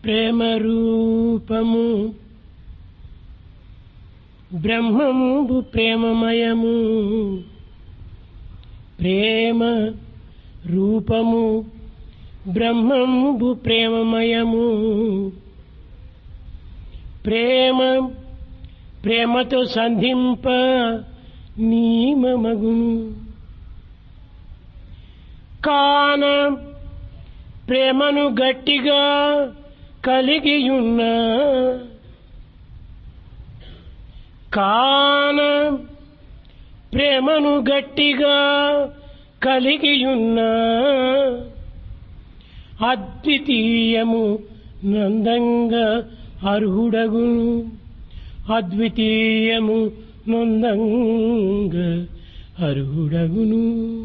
ప్రేమ రూపము బ్రహ్మము ప్రేమమయము ప్రేమ రూపము బ్రహ్మము ప్రేమమయము ప్రేమ ప్రేమతో సంధింప నీమమగును కాన ప్రేమను గట్టిగా కలిగియున్న కాన ప్రేమను గట్టిగా కలిగియున్న అద్వితీయము నందంగా అర్హుడగును అద్వితీయము నందంగా అర్హుడగును.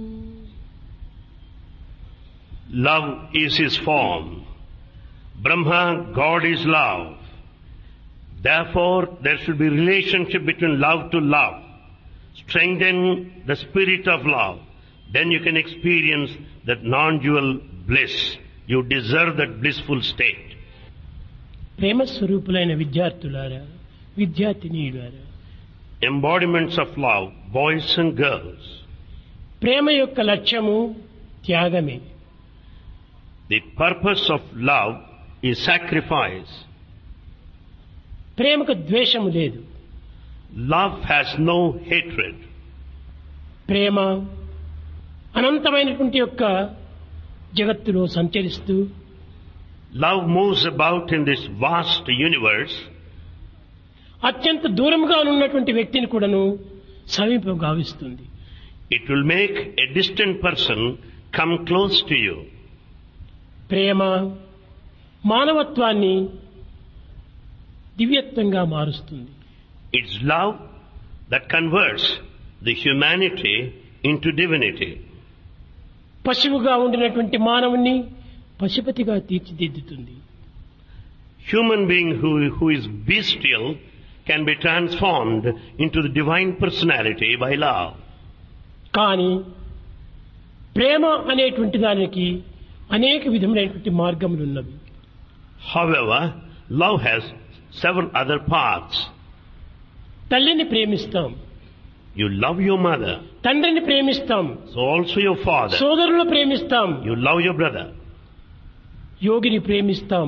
Love is his form. Brahma, God is love. Therefore, there should be relationship between love to love. Strengthen the spirit of love. Then you can experience that non-dual bliss. You deserve that blissful state. ప్రేమ స్వరూపులైన విద్యార్థులారా విద్యార్థినీయులారా Embodiments of love, boys and girls. ప్రేమ యొక్క లక్ష్యము త్యాగమే. The purpose of love is sacrifice. ప్రేమకు ద్వేషము లేదు. Love has no hatred. ప్రేమ అనంతమైనటువంటి యొక్క జగత్తులో సంచరిస్తూ Love moves about in this vast universe. అత్యంత దూరంగా ఉన్నటువంటి వ్యక్తిని కూడాను సమీపం గావిస్తుంది. It will make a distant person come close to you. ప్రేమ మానవత్వాన్ని దివ్యత్వంగా మారుస్తుంది. It's love that converts the humanity into divinity. పశువుగా ఉండినటువంటి మానవుని పశుపతిగా తీర్చిదిద్దుతుంది. Human being who is bestial can be transformed into the divine personality by love. కానీ ప్రేమ అనేటువంటి దానికి అనేక విధములైనటువంటి మార్గములు ఉన్నవి. However, love has several other paths. తల్లిని ప్రేమిస్తాం. You love your mother. తండ్రిని ప్రేమిస్తాం. So also your father. సోదరులను ప్రేమిస్తాం. You love your brother. యోగిని ప్రేమిస్తాం.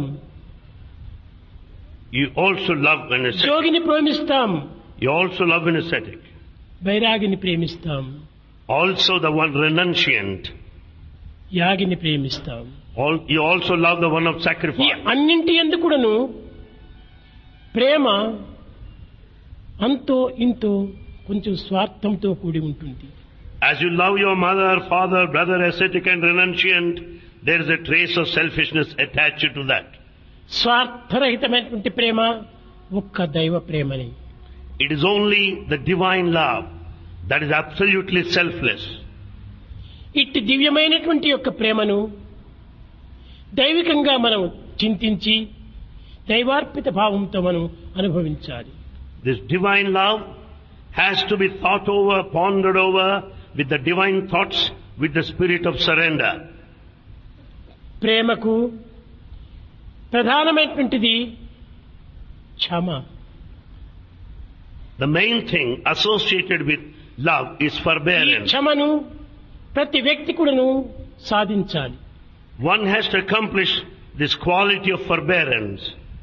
You also love an ascetic. యోగిని ప్రేమిస్తాం. You also love an ascetic. బైరాగిని ప్రేమిస్తాం. Also the one renunciant. యాగిని ప్రేమిస్తాం. You also love the one of ఈ sacrifice. అన్నింటి యందు కూడాను ప్రేమ అంతో ఇంతో కొంచెం స్వార్థంతో కూడి ఉంటుంది. As you love your mother, father, brother, ascetic and renunciant, there is a trace of selfishness attached to that. స్వార్థరహితమైనటువంటి ప్రేమ ఒక్క దైవ ప్రేమని. It is only the divine love that is absolutely selfless. ఇట్టి దివ్యమైనటువంటి యొక్క ప్రేమను దైవికంగా మనం చింతించి దైవార్పిత భావంతో మనం అనుభవించాలి. This divine love has to be thought over, pondered over with the divine thoughts, with the spirit of surrender. ప్రేమకు ప్రధానమైనటువంటిది క్షమ. The main thing associated with love is ఈ forbearance. క్షమను ప్రతి వ్యక్తి కూడాను సాధించాలి. One has to accomplish this quality of forbearance.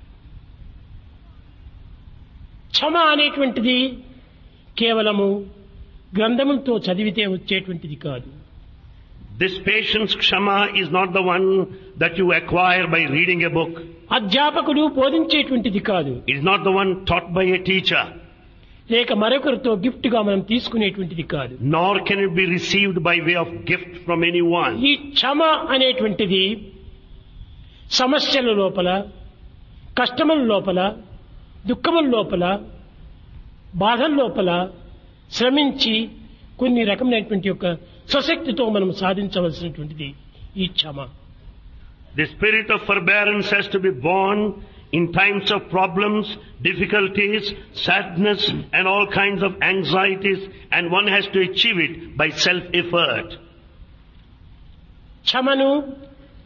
క్షమ అనేటువంటిది కేవలము గ్రంథములతో చదివితే వచ్చేటువంటిది కాదు. This patience, kshama, is not the one that you acquire by reading a book. అధ్యాపకుడు బోధించేటువంటిది కాదు. It is not the one taught by a teacher. లేక మరొకరితో gift గా మనం తీసుకునేటువంటిది కాదు. Nor can it be received by way of gift from anyone. ఈ క్షమ అనేటువంటిది సమస్యల లోపల, కష్టముల లోపల, దుఃఖముల లోపల, బాధల లోపల శ్రమించి కొన్ని రకమైనటువంటి యొక్క స్వశక్తితో మనం సాధించవలసినటువంటిది ఈ క్షమ. The spirit of forbearance has to be born in times of problems, difficulties, sadness and all kinds of anxieties, and one has to achieve it by self-effort. క్షమను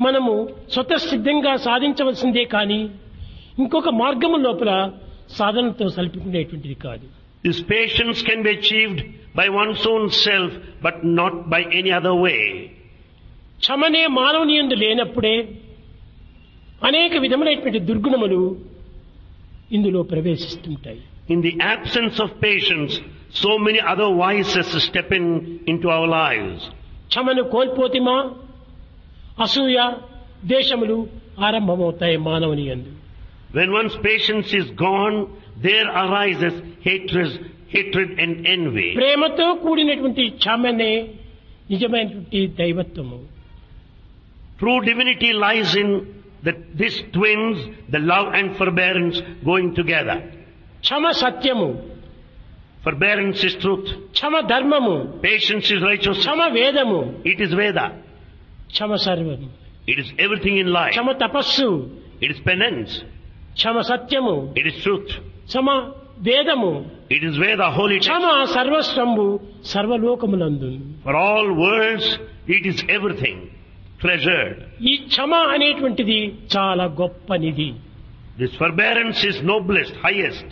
మనము స్వతసిద్ధంగా సాధించవలసిందే కానీ ఇంకొక మార్గము లోపల సాధనతో సల్పుకునేటువంటిది కాదు. This patience can be achieved by one's own self, but not by any other way. క్షమనే మానవుని యందు లేనప్పుడే అనేక విధములైనటువంటి దుర్గుణములు ఇందులో ప్రవేశిస్తుంటాయి. In the absence of patience, so many other vices step into our lives. క్షమను కోల్పోతిమా అసూయ ద్వేషములు ఆరంభమవుతాయి మానవుని యందు. When one's patience is gone, there arises hatred and envy. ప్రేమతో కూడినటువంటి క్షమనే నిజమైనటువంటి దైవత్వము. True divinity lies in these twins, the love and forbearance going together. క్షమ సత్యము, Forbearance is truth. క్షమ ధర్మము, Patience is righteousness. క్షమ వేదము, It is Veda. క్షమ సర్వము, It is everything in life. క్షమ తపస్సు, It is penance. క్షమ సత్యము, It is truth. క్షమ వేదము, It is Veda, holy text. Kshama సర్వస్వంబు సర్వలోకములందు. For all worlds, it is everything. Treasured. ఈ క్షమ అనేటువంటిది చాలా గొప్ప నిధి. This forbearance is noblest, highest.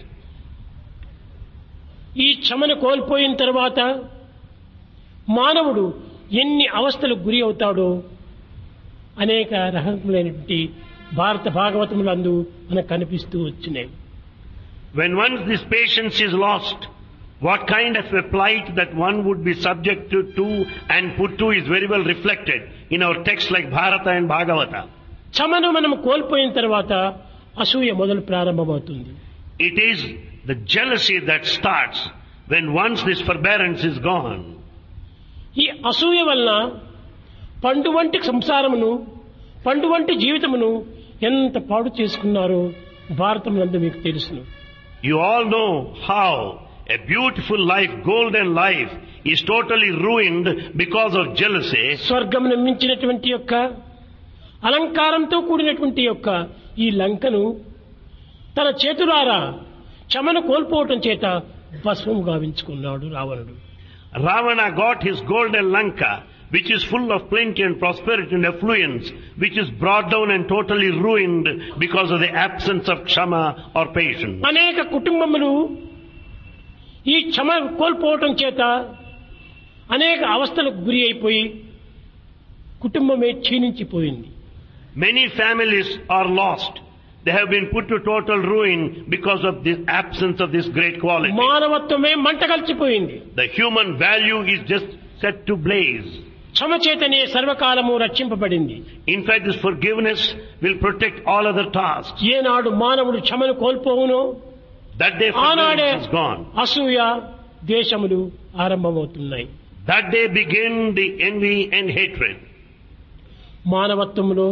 ఈ క్షమను కోల్పోయిన తర్వాత మానవుడు ఎన్ని అవస్థలకు గురి అవుతాడో అనేక రకములైనటువంటి భారత భాగవతములందు మనకు కనిపిస్తూ వచ్చినాయి. When once this patience is lost, what kind of a plight that one would be subjected to and put to is very well reflected in our texts like Bharata and Bhagavata. క్షమను మనం కోల్పోయిన తర్వాత అసూయ మొదలు ప్రారంభమవుతుంది. It is the jealousy that starts when once this forbearance is gone. ఈ అసూయ వలన పండు వంటి సంసారమును పండు వంటి జీవితమును ఎంత పాడు చేసుకున్నారో భారతమునందు మీకు తెలుసును. You all know how a beautiful life, golden life, is totally ruined because of jealousy. స్వర్గమును మించినటువంటి యొక్క అలంకారంతో కూడినటువంటి యొక్క ఈ లంకను తన చేతులారా క్షమను కోల్పోవటం చేత భస్మము గావించుకున్నాడు రావణుడు. Ravana got his golden Lanka, which is full of plenty and prosperity and affluence, which is brought down and totally ruined because of the absence of ksama or patience. అనేక కుటుంబములు ఈ క్షమ కోల్పోవటం చేత అనేక అవస్థలకు గురి అయిపోయి కుటుంబమే క్షీణించిపోయింది. Many families are lost. They have been put to total ruin because of the absence of this great quality. మానవత్వమే మంటగల్చిపోయింది. The human value is just set to blaze. క్షమ చేతనే సర్వకాలము రక్షింపబడింది. In fact, this forgiveness will protect all other tasks. ఏనాడు మానవుడు క్షమను కోల్పోవునో That day ఆనాడే forgiveness is gone. అసూయ ద్వేషములు ఆరంభమవుతున్నాయి. That day begin the envy and hatred. మానవత్వంలో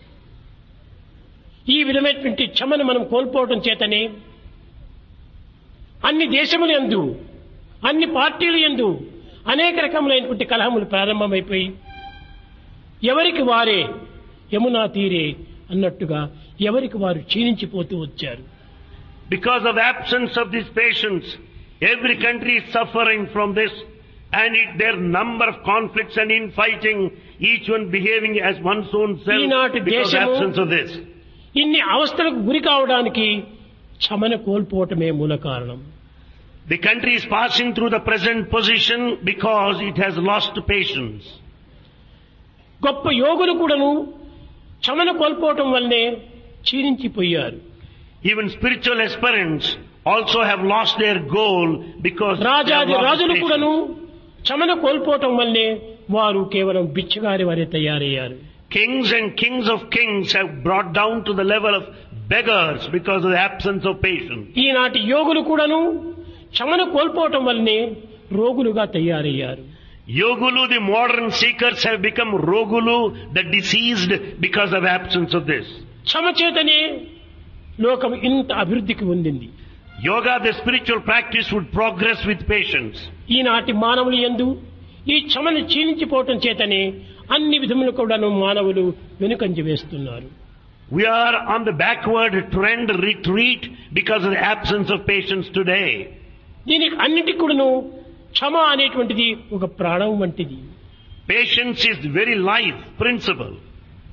ఈ విధమైనటువంటి క్షమను మనం కోల్పోవడం చేతనే అన్ని దేశముల యందు అన్ని పార్టీల యందు అనేక రకములైనటువంటి కలహములు ప్రారంభమైపోయి ఎవరికి వారే యమునా తీరే అన్నట్టుగా ఎవరికి వారు క్షీణించిపోతూ వచ్చారు. Because of absence of this patience, every country is suffering from this, and there are number of conflicts and infighting, each one behaving as one's own self because of absence of this. ఇన్ని అవస్థలకు గురి కావడానికి క్షమను కోల్పోవటమే మూల కారణం. The country is passing through the present position because it has lost patience. గొప్ప యోగులు కూడాను క్షమను కోల్పోవటం వల్లనే క్షీణించిపోయారు. Even spiritual aspirants also have lost their goal because రాజాది రాజులు కూడాను క్షమను కోల్పోవటం వల్లనే వారు కేవలం బిచ్చగారి వారే తయారయ్యారు. Kings and kings of kings have brought down to the level of beggars because of the absence of patience. ఈనాటి యోగులు కూడాను క్షమను కోల్పోవటం వల్లనే రోగులుగా తయారయ్యారు. Yogulu, the modern seekers, have become Rogulu, the diseased, because of absence of this. క్షమ చేతనే లోకం ఇంత అభివృద్ధికి పొందింది. Yoga, the spiritual practice, would progress with patience. ఈనాటి మానవులు యందు ఈ క్షమను క్షీణించిపోవటం చేతనే అన్ని విధములు కూడాను మానవులు వెనుకంజ వేస్తున్నారు. We are on the backward trend retreat because of the absence of patience today. దీనికి అన్నిటికి కూడాను క్షమ అనేటువంటిది ఒక ప్రాణం వంటిది. Patience is the very life principle.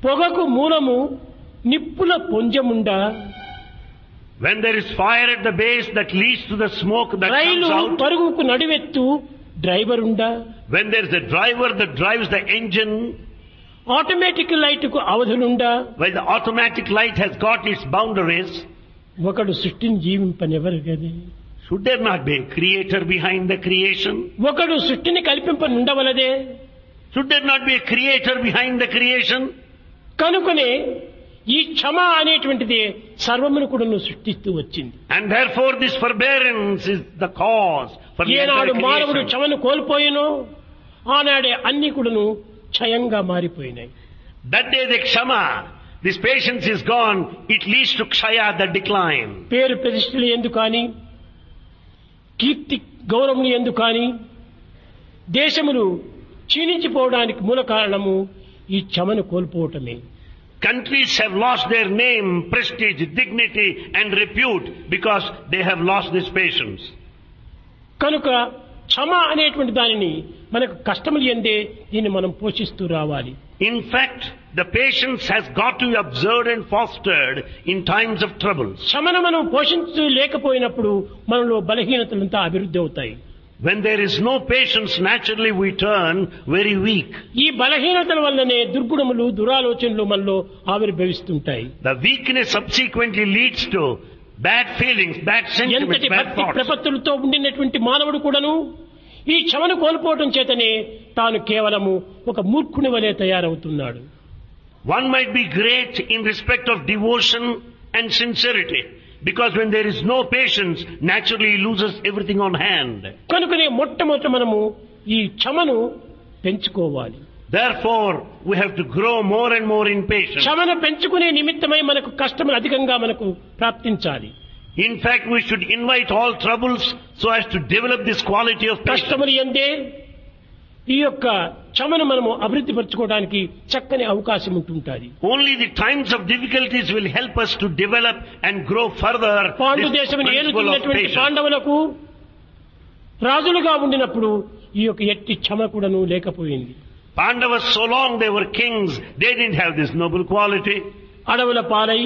పొగకు మూలము నిప్పుల పొంజముండా, when there is fire at the base that leads to the smoke that రైలు comes out, పరుగుకు నడివెత్తు డ్రైవర్ ఉండా, when there is a driver that drives the engine, automatic లైట్కు అవధులుండా, while the automatic light has got its boundaries, ఒకడు సృష్టిని జీవింపనెవరు గది, should there not be a creator behind the creation? ఒకడు సృష్టిని కల్పింపనుండవలదే. Should there not be a creator behind the creation? కనుకనే ఈ క్షమ అనేటువంటిది సర్వమును కూడా సృష్టిస్తూ వచ్చింది. And therefore this forbearance is the cause for the ఏనాడు entire మానవుడు creation. క్షమను కోల్పోయినో ఆనాడే అన్ని కూడాను క్షయంగా మారిపోయినాయి. That day the kshama, this patience is gone, it leads to kshaya, the decline. పేరు ప్రతిష్టలు ఎందుకు కానీ, కీర్తి గౌరవములు ఎందుకు కానీ, దేశములు క్షీణించిపోవడానికి మూల కారణము ఈ క్షమను కోల్పోవటమే. Countries have lost their name, prestige, dignity and repute because they have lost this patience. కనుక క్షమ అనేటువంటి దానిని మనకు కష్టములు ఎందే దీన్ని మనం పోషిస్తూ రావాలి. In fact, the patience has got to be observed and fostered in times of troubles. క్షమను మనం పోషించలేకపోయినప్పుడు మనలో బలహీనతలంతా అభివృద్ధి అవుతాయి. When there is no patience, naturally we turn very weak. ఈ బలహీనతల వల్లనే దుర్గుణములు దురాలోచనలు మనలో ఆవిర్భవిస్తుంటాయి. The weakness subsequently leads to bad feelings, bad sentiments, ఎంతటి bad భక్తి thoughts. ప్రపత్తులతో ఉండినటువంటి మానవుడు కూడాను ఈ క్షమను కోల్పోవటం చేతనే తాను కేవలము ఒక మూర్ఖుని వలె తయారవుతున్నాడు. One might be great in respect of devotion and sincerity, because when there is no patience, naturally he loses everything on hand. కనుకనే మొట్టమొదట మనము ఈ క్షమను పెంచుకోవాలి. Therefore, we have to grow more and more in patience. క్షమను పెంచుకునే నిమిత్తమై మనకు కష్టములు అధికంగా మనకు ప్రాప్తించాలి. In fact, we should invite all troubles so as to develop this quality of patience. కష్టములు ఎందే ఈ యొక్క క్షమను మనము అభివృద్ధి పరచుకోవడానికి చక్కని అవకాశం ఉంటుంటుంది. Only the times of difficulties will help us to develop and grow further Pandu this దేశం principle of ఏలుతున్నటువంటి patience. పాండవులకు రాజులుగా ఉండినప్పుడు ఈ యొక్క ఎట్టి క్షమ కూడాను లేకపోయింది. Pandavas, so long they were kings, they didn't have this noble quality. అడవుల పాలై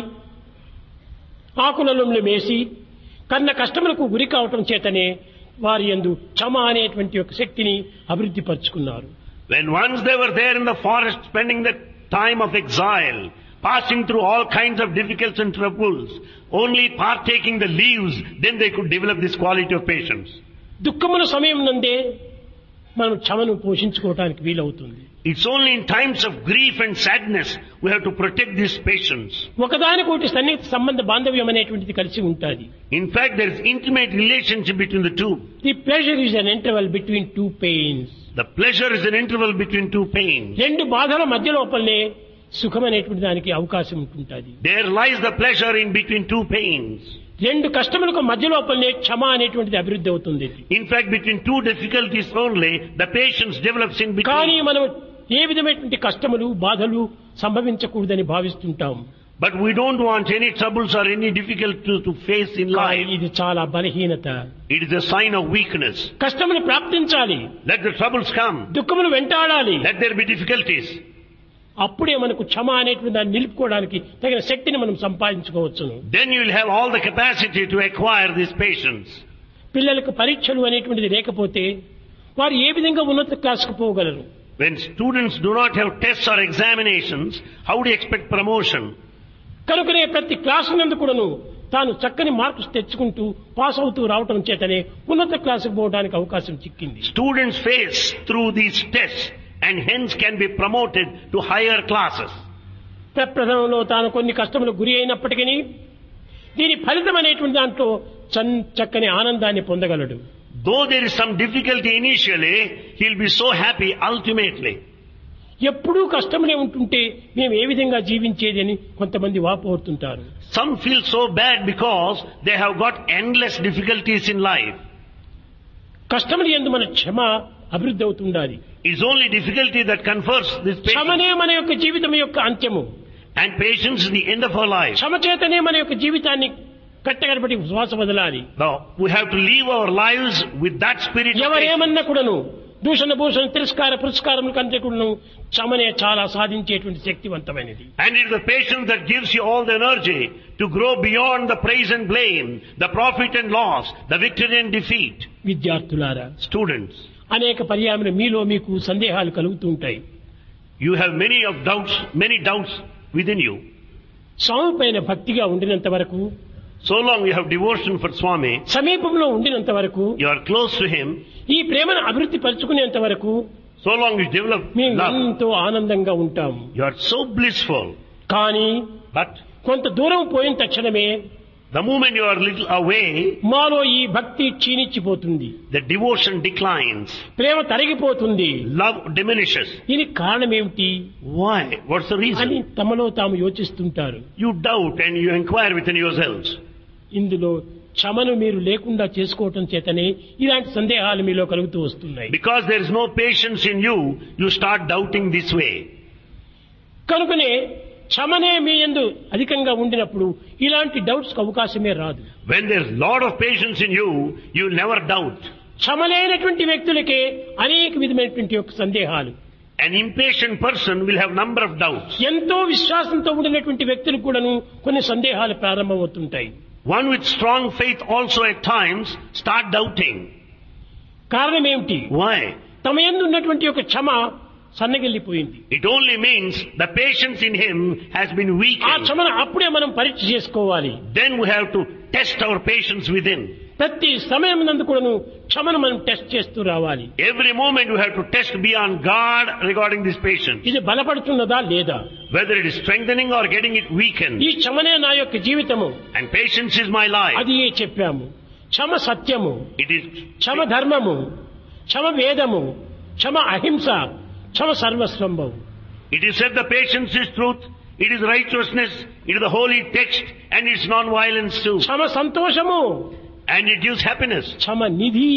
ఆకులలో మేసి కన్న కష్టములకు గురి కావటం చేతనే వారి యందు క్షమ అనేటువంటి ఒక శక్తిని అభివృద్ధి పరుచుకున్నారు. When once they were there in the forest, spending the time of exile, passing through all kinds of difficulties and troubles, only partaking the leaves, then they could develop this quality of patience. దుఃఖముల సమయం నందే మనం క్షమను పోషించుకోవడానికి వీలవుతుంది. It's only in times of grief and sadness we have to protect this patience. ఒకదానికొకటి సన్నిహిత సంబంధ బాంధవ్యం అనేటువంటిది కలిసి ఉంటుంది. In fact, there is intimate relationship between the two. The pleasure is an interval between two pains. The pleasure is an interval between two pains. రెండు బాధల మధ్య లోపలనే సుఖం అనేటువంటి దానికి అవకాశం ఉంటుంటుంది. There lies the pleasure in between two pains. రెండు కష్టములకు మధ్య లోపలనే క్షమ అనేటువంటిది అభివృద్ధి అవుతుంది. In fact, between two difficulties only, the patience develops in కానీ between. మనం ఏ విధమైనటువంటి కష్టములు బాధలు సంభవించకూడదని భావిస్తుంటాం. But we don't want any troubles or any difficulties to face in కానీ life. ఇది చాలా బలహీనత. It is a sign of weakness. కష్టములు ప్రాప్తించాలి, Let the troubles come. దుఃఖములు వెంటాడాలి. Let there be difficulties. అప్పుడే మనకు క్షమ అనేటువంటి దాన్ని నిలుపుకోవడానికి తగిన శక్తిని మనం సంపాదించుకోవచ్చును. Then you will have all the capacity to acquire this patience. పిల్లలకు పరీక్షలు అనేటువంటిది లేకపోతే వారు ఏ విధంగా ఉన్నత క్లాసుకు పోగలరు? When students do not have tests or examinations, how do you expect promotion? కనుకనే ప్రతి క్లాసు నందు కూడాను తాను చక్కని మార్క్స్ తెచ్చుకుంటూ పాస్ అవుతూ రావటం చేతనే ఉన్నత క్లాసుకు పోవడానికి అవకాశం చిక్కింది. Students face through these tests and hence can be promoted to higher classes. ప్రప్రథమంలో తాను కొన్ని కష్టములకు గురి అయినప్పటికీ దీని ఫలితం అనేటువంటి దాంట్లో చక్కని ఆనందాన్ని పొందగలడు. Though there is some difficulty initially, he will be so happy ultimately. ఎప్పుడూ కష్టములే ఉంటుంటే మేము ఏ విధంగా జీవించేది అని కొంతమంది వాపోతుంటారు. Some feel so bad because they have got endless difficulties in life. కష్టములు యందు మన క్షమ అభివృద్ధి అవుతుండాలి. It's only difficulty that confers this patience. క్షమనే మన యొక్క జీవితం యొక్క అంత్యము. And patience is the end of our life. క్షమ చేతనే మన యొక్క జీవితాన్ని కట్టగడపటి శ్వాస వదలాలి. Now, we have to live our lives with that spirit of patience. ఎవరేమన్నా కూడాను దూషణ భూషణ తిరస్కార పురస్కారముల కంటే కూడా క్షమనే చాలా సాధించేటువంటి శక్తివంతమైనది. And it is the patience that gives you all the energy to grow beyond the praise and blame, the profit and loss, the victory and defeat. విద్యార్థులారా, Students, అనేక పర్యాయములు మీలో మీకు సందేహాలు కలుగుతూ ఉంటాయి. you have many doubts within you. స్వామి పైన భక్తిగా ఉండినంత వరకు, So long you have devotion for Swami, సమీపంలో ఉండినంత వరకు, you are close to him, ఈ ప్రేమను అభివృద్ధి పరుచుకునేంత వరకు so long you develop మేము love, ఎంతో ఆనందంగా ఉంటాం. you are so blissful. కానీ But కొంత దూరం పోయిన తక్షణమే the moment you are little away, మాలో ఈ భక్తి క్షీణించిపోతుంది, the devotion declines, Prema తరిగిపోతుంది. love diminishes. దీనికి కారణం ఏమిటి Why? What's the అని reason? తమలో తాము యోచిస్తుంటారు. You doubt and you inquire within yourselves. ఇందులో క్షమను మీరు లేకుండా చేసుకోవటం చేతనే ఇలాంటి సందేహాలు మీలో కలుగుతూ వస్తున్నాయి. Because there is no patience in you, you start doubting this way. కనుకనే క్షమనే మీ యందు అధికంగా ఉండినప్పుడు ఇలాంటి డౌట్స్ కు అవకాశమే రాదు. When there is lot of patience in you, you never doubt. క్షమలేనటువంటి వ్యక్తులకే అనేక విధమైనటువంటి యొక్క సందేహాలు. An impatient person will have number of doubts. ఎంతో విశ్వాసంతో ఉండినటువంటి వ్యక్తులకు కూడాను కొన్ని సందేహాలు ప్రారంభమవుతుంటాయి. One with strong faith also at times start doubting. కారణం ఏమిటి? Why? తమ యందు ఉన్నటువంటి యొక్క క్షమ సన్నగిల్లిపోయింది. It only means the patience in him has been ఆ weakened. క్షమను అప్పుడే మనం పరీక్ష చేసుకోవాలి. Then we have to test our patience within. ప్రతి సమయం నందు కూడాను క్షమను మనం టెస్ట్ చేస్తూ రావాలి. Every moment we have to test beyond God regarding this patience. ఇది బలపడుతున్నదా లేదా, Whether it is strengthening or getting it weakened. ఈ క్షమనే నా యొక్క జీవితము, And patience is my life. అది చెప్పాము. క్షమ సత్యము, It is క్షమ ధర్మము, క్షమ వేదము, క్షమ అహింస, క్షమ సర్వస్వంభం. It is said the patience is truth, it is righteousness, it is the holy text, and it's non-violence too. క్షమ సంతోషము, And it gives happiness. Kshama Nidhi,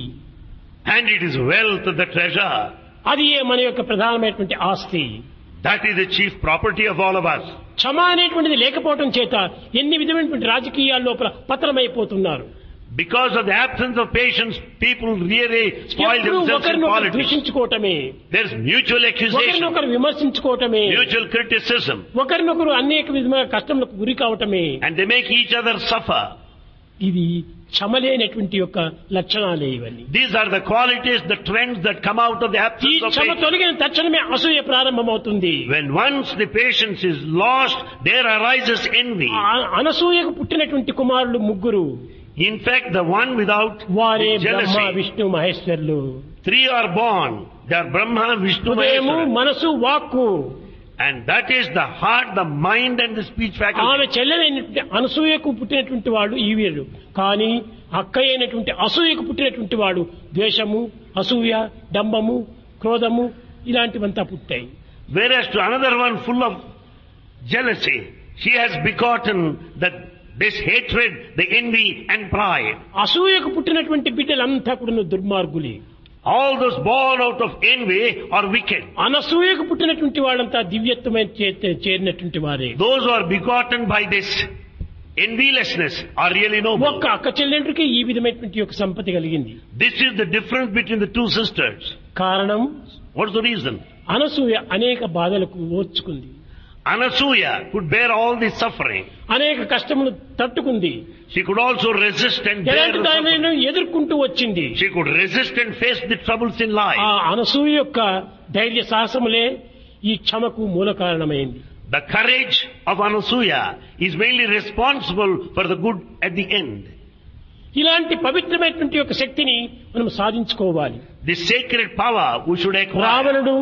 And it is wealth, the treasure. అది మన యొక్క ప్రధానమైనటువంటి ఆస్తి. That is the chief property of all of us. క్షమ అనేటువంటిది లేకపోవటం చేత ఎన్ని విధమైనటువంటి రాజకీయాల లోపల పతనమైపోతున్నారు. Because of the absence of patience, people really spoil ఎప్పుడూ themselves in ఒకరినొకరు politics. దూషించుకోవటమే, There is mutual accusation, ఒకరినొకరు విమర్శించుకోవటమే, mutual criticism, ఒకరినొకరు అనేక విధమైన కష్టములకు గురి కావటమే. and they make each other suffer. ఇది క్షమలేనటువంటి యొక్క లక్షణాలే ఇవన్నీ. These are the qualities, the trends that come out of the ఈ absence of క్షమ patience. తొలగిన తక్షణమే అసూయ ప్రారంభమవుతుంది. When once the patience is lost, there arises envy. అనసూయకు పుట్టినటువంటి కుమారులు ముగ్గురు, In fact, the one without వారే బ్రహ్మ jealousy, Vishnu మహేశ్వరులు. 3 are born. They are Brahma, Vishnu, హృదయము, Maheshwara. మనసు, వాక్కు. And that is the heart, the mind and the speech faculty. ఆమె చెల్లెలైనటువంటి అనసూయకు పుట్టినటువంటి వాడు ఈ వీరుడు. కానీ అక్క అయినటువంటి అసూయకు పుట్టినటువంటి వాడు ద్వేషము, అసూయ, డంబము, క్రోధము ఇలాంటివంతా పుట్టాయి. Whereas to another one full of jealousy, she has begotten this hatred, the envy and pride. అసూయకు పుట్టినటువంటి బిడ్డలంతా కూడా దుర్మార్గులే. All those born out of envy are wicked. అనసూయకు పుట్టినటువంటి వాళ్ళంతా దివ్యత్వమైన చేరినటువంటి వారే. Those who are begotten by this envylessness are really noble. ఒక్క అక్క చెల్లెండ్రికి ఈ విధమైనటువంటి యొక్క సంపత్తి కలిగింది. This is the difference between the two sisters. కారణం, What's the reason? అనసూయ అనేక బాధలకు ఓర్చుకుంది, Anasuya could bear all the suffering. అనేక కష్టములు తట్టుకుంది, She could also resist and bear ఎలాంటి the suffering. దానిని ఎదుర్కొంటూ వచ్చింది. She could resist and face the troubles in life. ఆ అనసూయ యొక్క ధైర్య సాహసములే ఈ క్షమకు మూల కారణమైంది. The courage of Anasuya is mainly responsible for the good at the end. ఇలాంటి పవిత్రమైనటువంటి యొక్క శక్తిని మనం సాధించుకోవాలి. This sacred power we should acquire. రావణుడు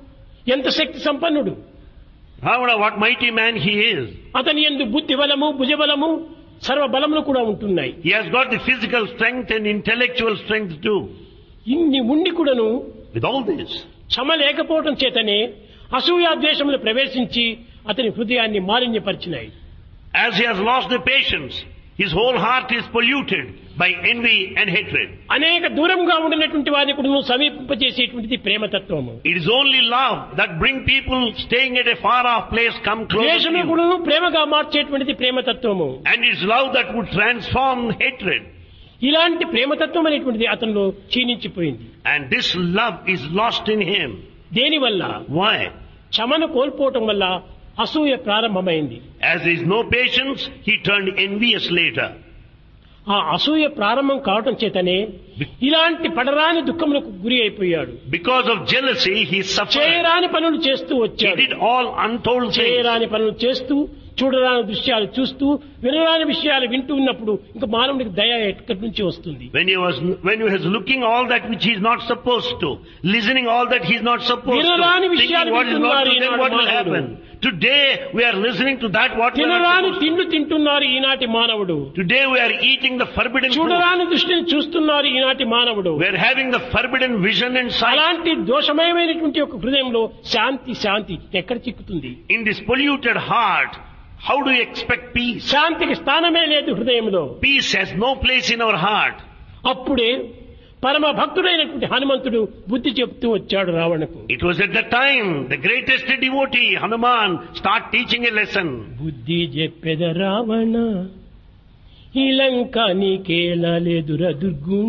ఎంత శక్తి సంపన్నుడు, Ravana, what mighty man he is. అతని యందు బుద్ధి బలము, భుజబలము, సర్వ బలములు కూడా ఉంటున్నాయి. He has got the physical strength and intellectual strength too. ఇన్ని ఉండి కూడాను With all this, క్షమ లేకపోవటం చేతనే అసూయాద్వేషములు ప్రవేశించి అతని హృదయాన్ని మాలిన్యపరిచినాయి. as he has lost the patience, his whole heart is polluted by envy and hatred. అనేక దూరంగా ఉండినటువంటి వారిని కూడా సమీపింపజేసేటువంటిది ప్రేమతత్వము. It is only love that bring people staying at a far off place come closer to ద్వేషము you. కూడా ప్రేమగా మార్చేటువంటిది ప్రేమతత్వము. And it's love that would transform hatred. ఇలాంటి ప్రేమతత్వం అనేటువంటిది అతనిలో క్షీణించిపోయింది. And this love is lost in him. దేనివల్ల? Why? క్షమను కోల్పోవటం వల్ల అసూయ ప్రారంభమైంది. As there is no patience, he turned envious later. ఆ అసూయ ప్రారంభం కావటం చేతనే ఇలాంటి పడరాని దుఃఖములకు గురి అయిపోయాడు. Because of jealousy, he suffered. చేయరాని పనులు చేస్తూ He వచ్చాడు. did all untold things. చేయరాని పనులు చేస్తూ, చూడరాని దృశ్యాలు చూస్తూ, వినరాని విషయాలు వింటూ ఉన్నప్పుడు ఇంకా మానవుడికి దయ ఎక్కడి నుంచి వస్తుంది? When he was looking all that which he is not supposed to, listening all that he is not supposed to, వినరాని thinking విషయాలు what is not to వింటున్నారు them, what will Eenadu happen? Today we are listening to that what we are తినరాని not supposed తిండ్లు తింటున్నారు ఈనాటి మానవుడు. to. Today we are eating the forbidden food. చూడరాని దృష్టిని చూస్తున్నారు ఈనాటి మానవుడు. We are having the forbidden vision and sight. అలాంటి దోషమయమైనటువంటి ఒక హృదయంలో శాంతి ఎక్కడ చిక్కుతుంది? In this polluted heart, how do you expect peace? శాంతికి స్థానమే లేదు హృదయంలో. Peace has no place in our heart. అప్పుడే పరమ భక్తుడైనటువంటి హనుమంతుడు బుద్ధి చెప్తూ వచ్చాడు రావణకు. It was at that time the greatest devotee, Hanuman, start teaching a lesson. బుద్ధి చెప్పెద రావణ ఈ లంక నీకేలా లేదురా దుర్గుణ.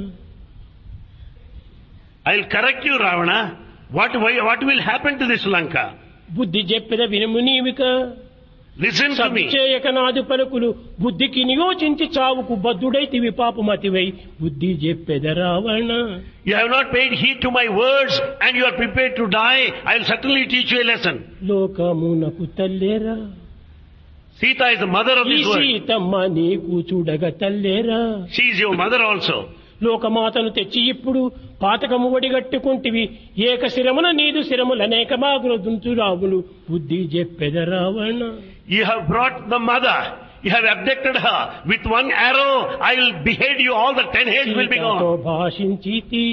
I'll correct you, Ravana. What will happen to this Lanka? బుద్ధి చెప్పెద వినుము నీవిక Listen to me. సత్యయక నాదు పలుకులు బుద్ధికి నియోచించి చావుకు బద్ధుడైతివి పాపమతివై బుద్ధి చెప్పెద Ravana. You have not paid heed to my words and you are prepared to die. I'll certainly teach you a lesson. లోకమునకు తల్లేరా Sita is the mother of ఈ this world. Seethamma నీకు చూడగ తల్లేరా. She is your mother also. లోకమాతను తెచ్చి ఇప్పుడు పాతకము ఒడిగట్టుకుంటివి ఏక శిరమున నీదు శిరములనేక మాగులు దుంతురావులు బుద్ధి చెప్పెద Ravana. You have brought the mother. You have abducted her. With one arrow, I will behead you. All the 10 heads will be సీతతో gone. భాషించితి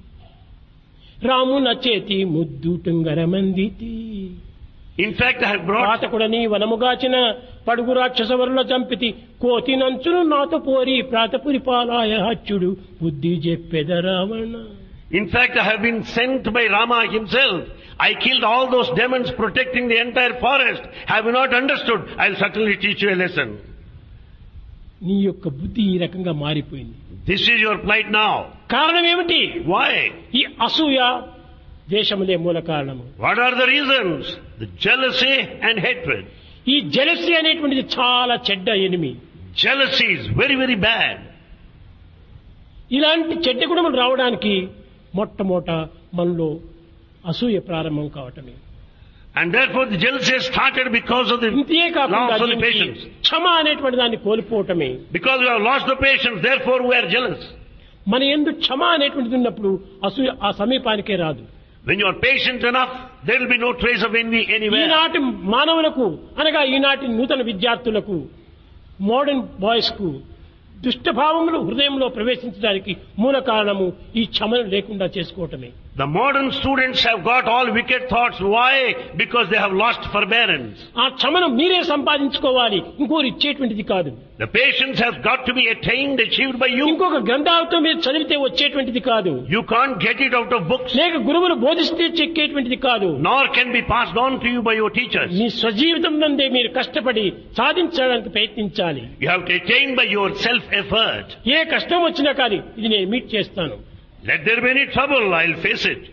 రామున చేతి ముద్దు టుంగరమందితి. In fact, I have brought... పాతకుడని వనముగాచిన పడుగు రాక్షసవరుల చంపితి కోతి నంచును నాతో పోరి ప్రాతపురి పాలాయ హచ్చుడు బుద్ధి చెప్పెద Ravana. In fact, I have been sent by Rama himself. I killed all those demons protecting the entire forest. Have you not understood? I'll certainly teach you a lesson. నీ యొక్క బుద్ధి ఈ రకంగా మారిపోయింది. This is your plight now. కారణం ఏమిటి? Why? ఈ అసూయ ద్వేషములే మూల కారణము. What are the reasons? The jealousy and hatred. ఈ జెలసీ అనేటువంటిది చాలా చెడ్డ enemy. Jealousy is very, very bad. ఇలాంటి చెడ్డ గుణములు రావడానికి మొట్టమొదట మనలో అసూయ ప్రారంభం కావటమే. And therefore the jealousy has started because of the ఇంతే కాకుండా loss of the దీనికి patience. క్షమ అనేటువంటి దాన్ని కోల్పోవటమే. Because we have lost the patience, therefore we are jealous. మన యందు క్షమ అనేటువంటిది ఉన్నప్పుడు అసూయ ఆ సమీపానికే రాదు. When you are patient enough, there will be no trace of envy anywhere. ఈనాటి మానవులకు అనగా ఈనాటి నూతన విద్యార్థులకు మోడర్న్ బాయ్స్ కు దుష్టభావములు హృదయంలో ప్రవేశించడానికి మూల కారణము ఈ క్షమను లేకుండా చేసుకోవటమే. The modern students have got all wicked thoughts. Why? Because they have lost forbearance. ఆ క్షమను మీరే సంపాదించుకోవాలి, ఇంకోరు ఇచ్చేటువంటిది కాదు. The patience has got to be attained, achieved by you. ఇంకొక గ్రంథాలతో మీరు చదివితే వచ్చేటువంటిది కాదు. You can't get it out of books, లేక గురువులు బోధిస్తే చెక్కేటువంటిది కాదు. nor can be passed on to you by your teachers. మీ స్వజీవితం నందే మీరు కష్టపడి సాధించడానికి ప్రయత్నించాలి. You have to attain by your self-effort. ఏ కష్టం వచ్చినా కానీ ఇది నేను మీట్ చేస్తాను. Let there be any trouble, I'll face it.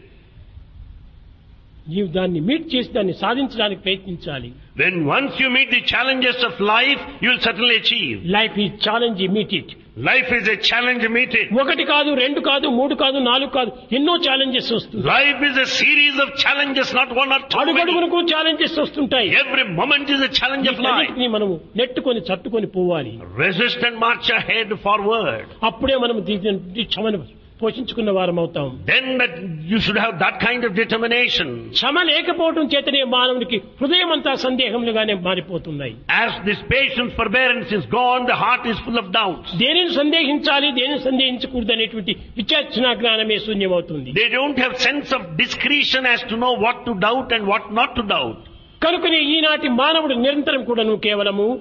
నీవు దాన్ని మీట్ చేసి దాన్ని సాధించడానికి ప్రయత్నించాలి. When once you meet the challenges of life, you will certainly achieve. Life ఈ challenge meet it. Life is a challenge, meet it. ఒకటి కాదు, రెండు కాదు, మూడు కాదు, నాలుగు కాదు, ఎన్నో ఛాలెంజెస్ వస్తుంది. Life is a series of challenges, not one or two. Many. అడుగడుగునకు ఛాలెంజెస్ వస్తుంటాయి. Every moment is a challenge of life. వీటన్నిటిని మనము నెట్టుకొని చట్టుకొని పోవాలి. Resist and march ahead forward. అప్పుడే మనం దీని క్షమను పోషించుకున్న వారం అవుతాం. Then that you should have that kind of determination. క్షమ లేకపోవడం చేతనే మానవునికి హృదయం అంతా సందేహములుగానే మారిపోతున్నాయి. As this patience, forbearance is gone, the heart is full of doubts. దేనిని సందేహించాలి, దేనిని సందేహించకూడదు అనేటువంటి విచక్షణ జ్ఞానమే శూన్యమవుతుంది. They don't have sense of discretion as to know what to doubt and what not to doubt. కనుకనే ఈనాటి మానవుడు నిరంతరం కూడాను కేవలము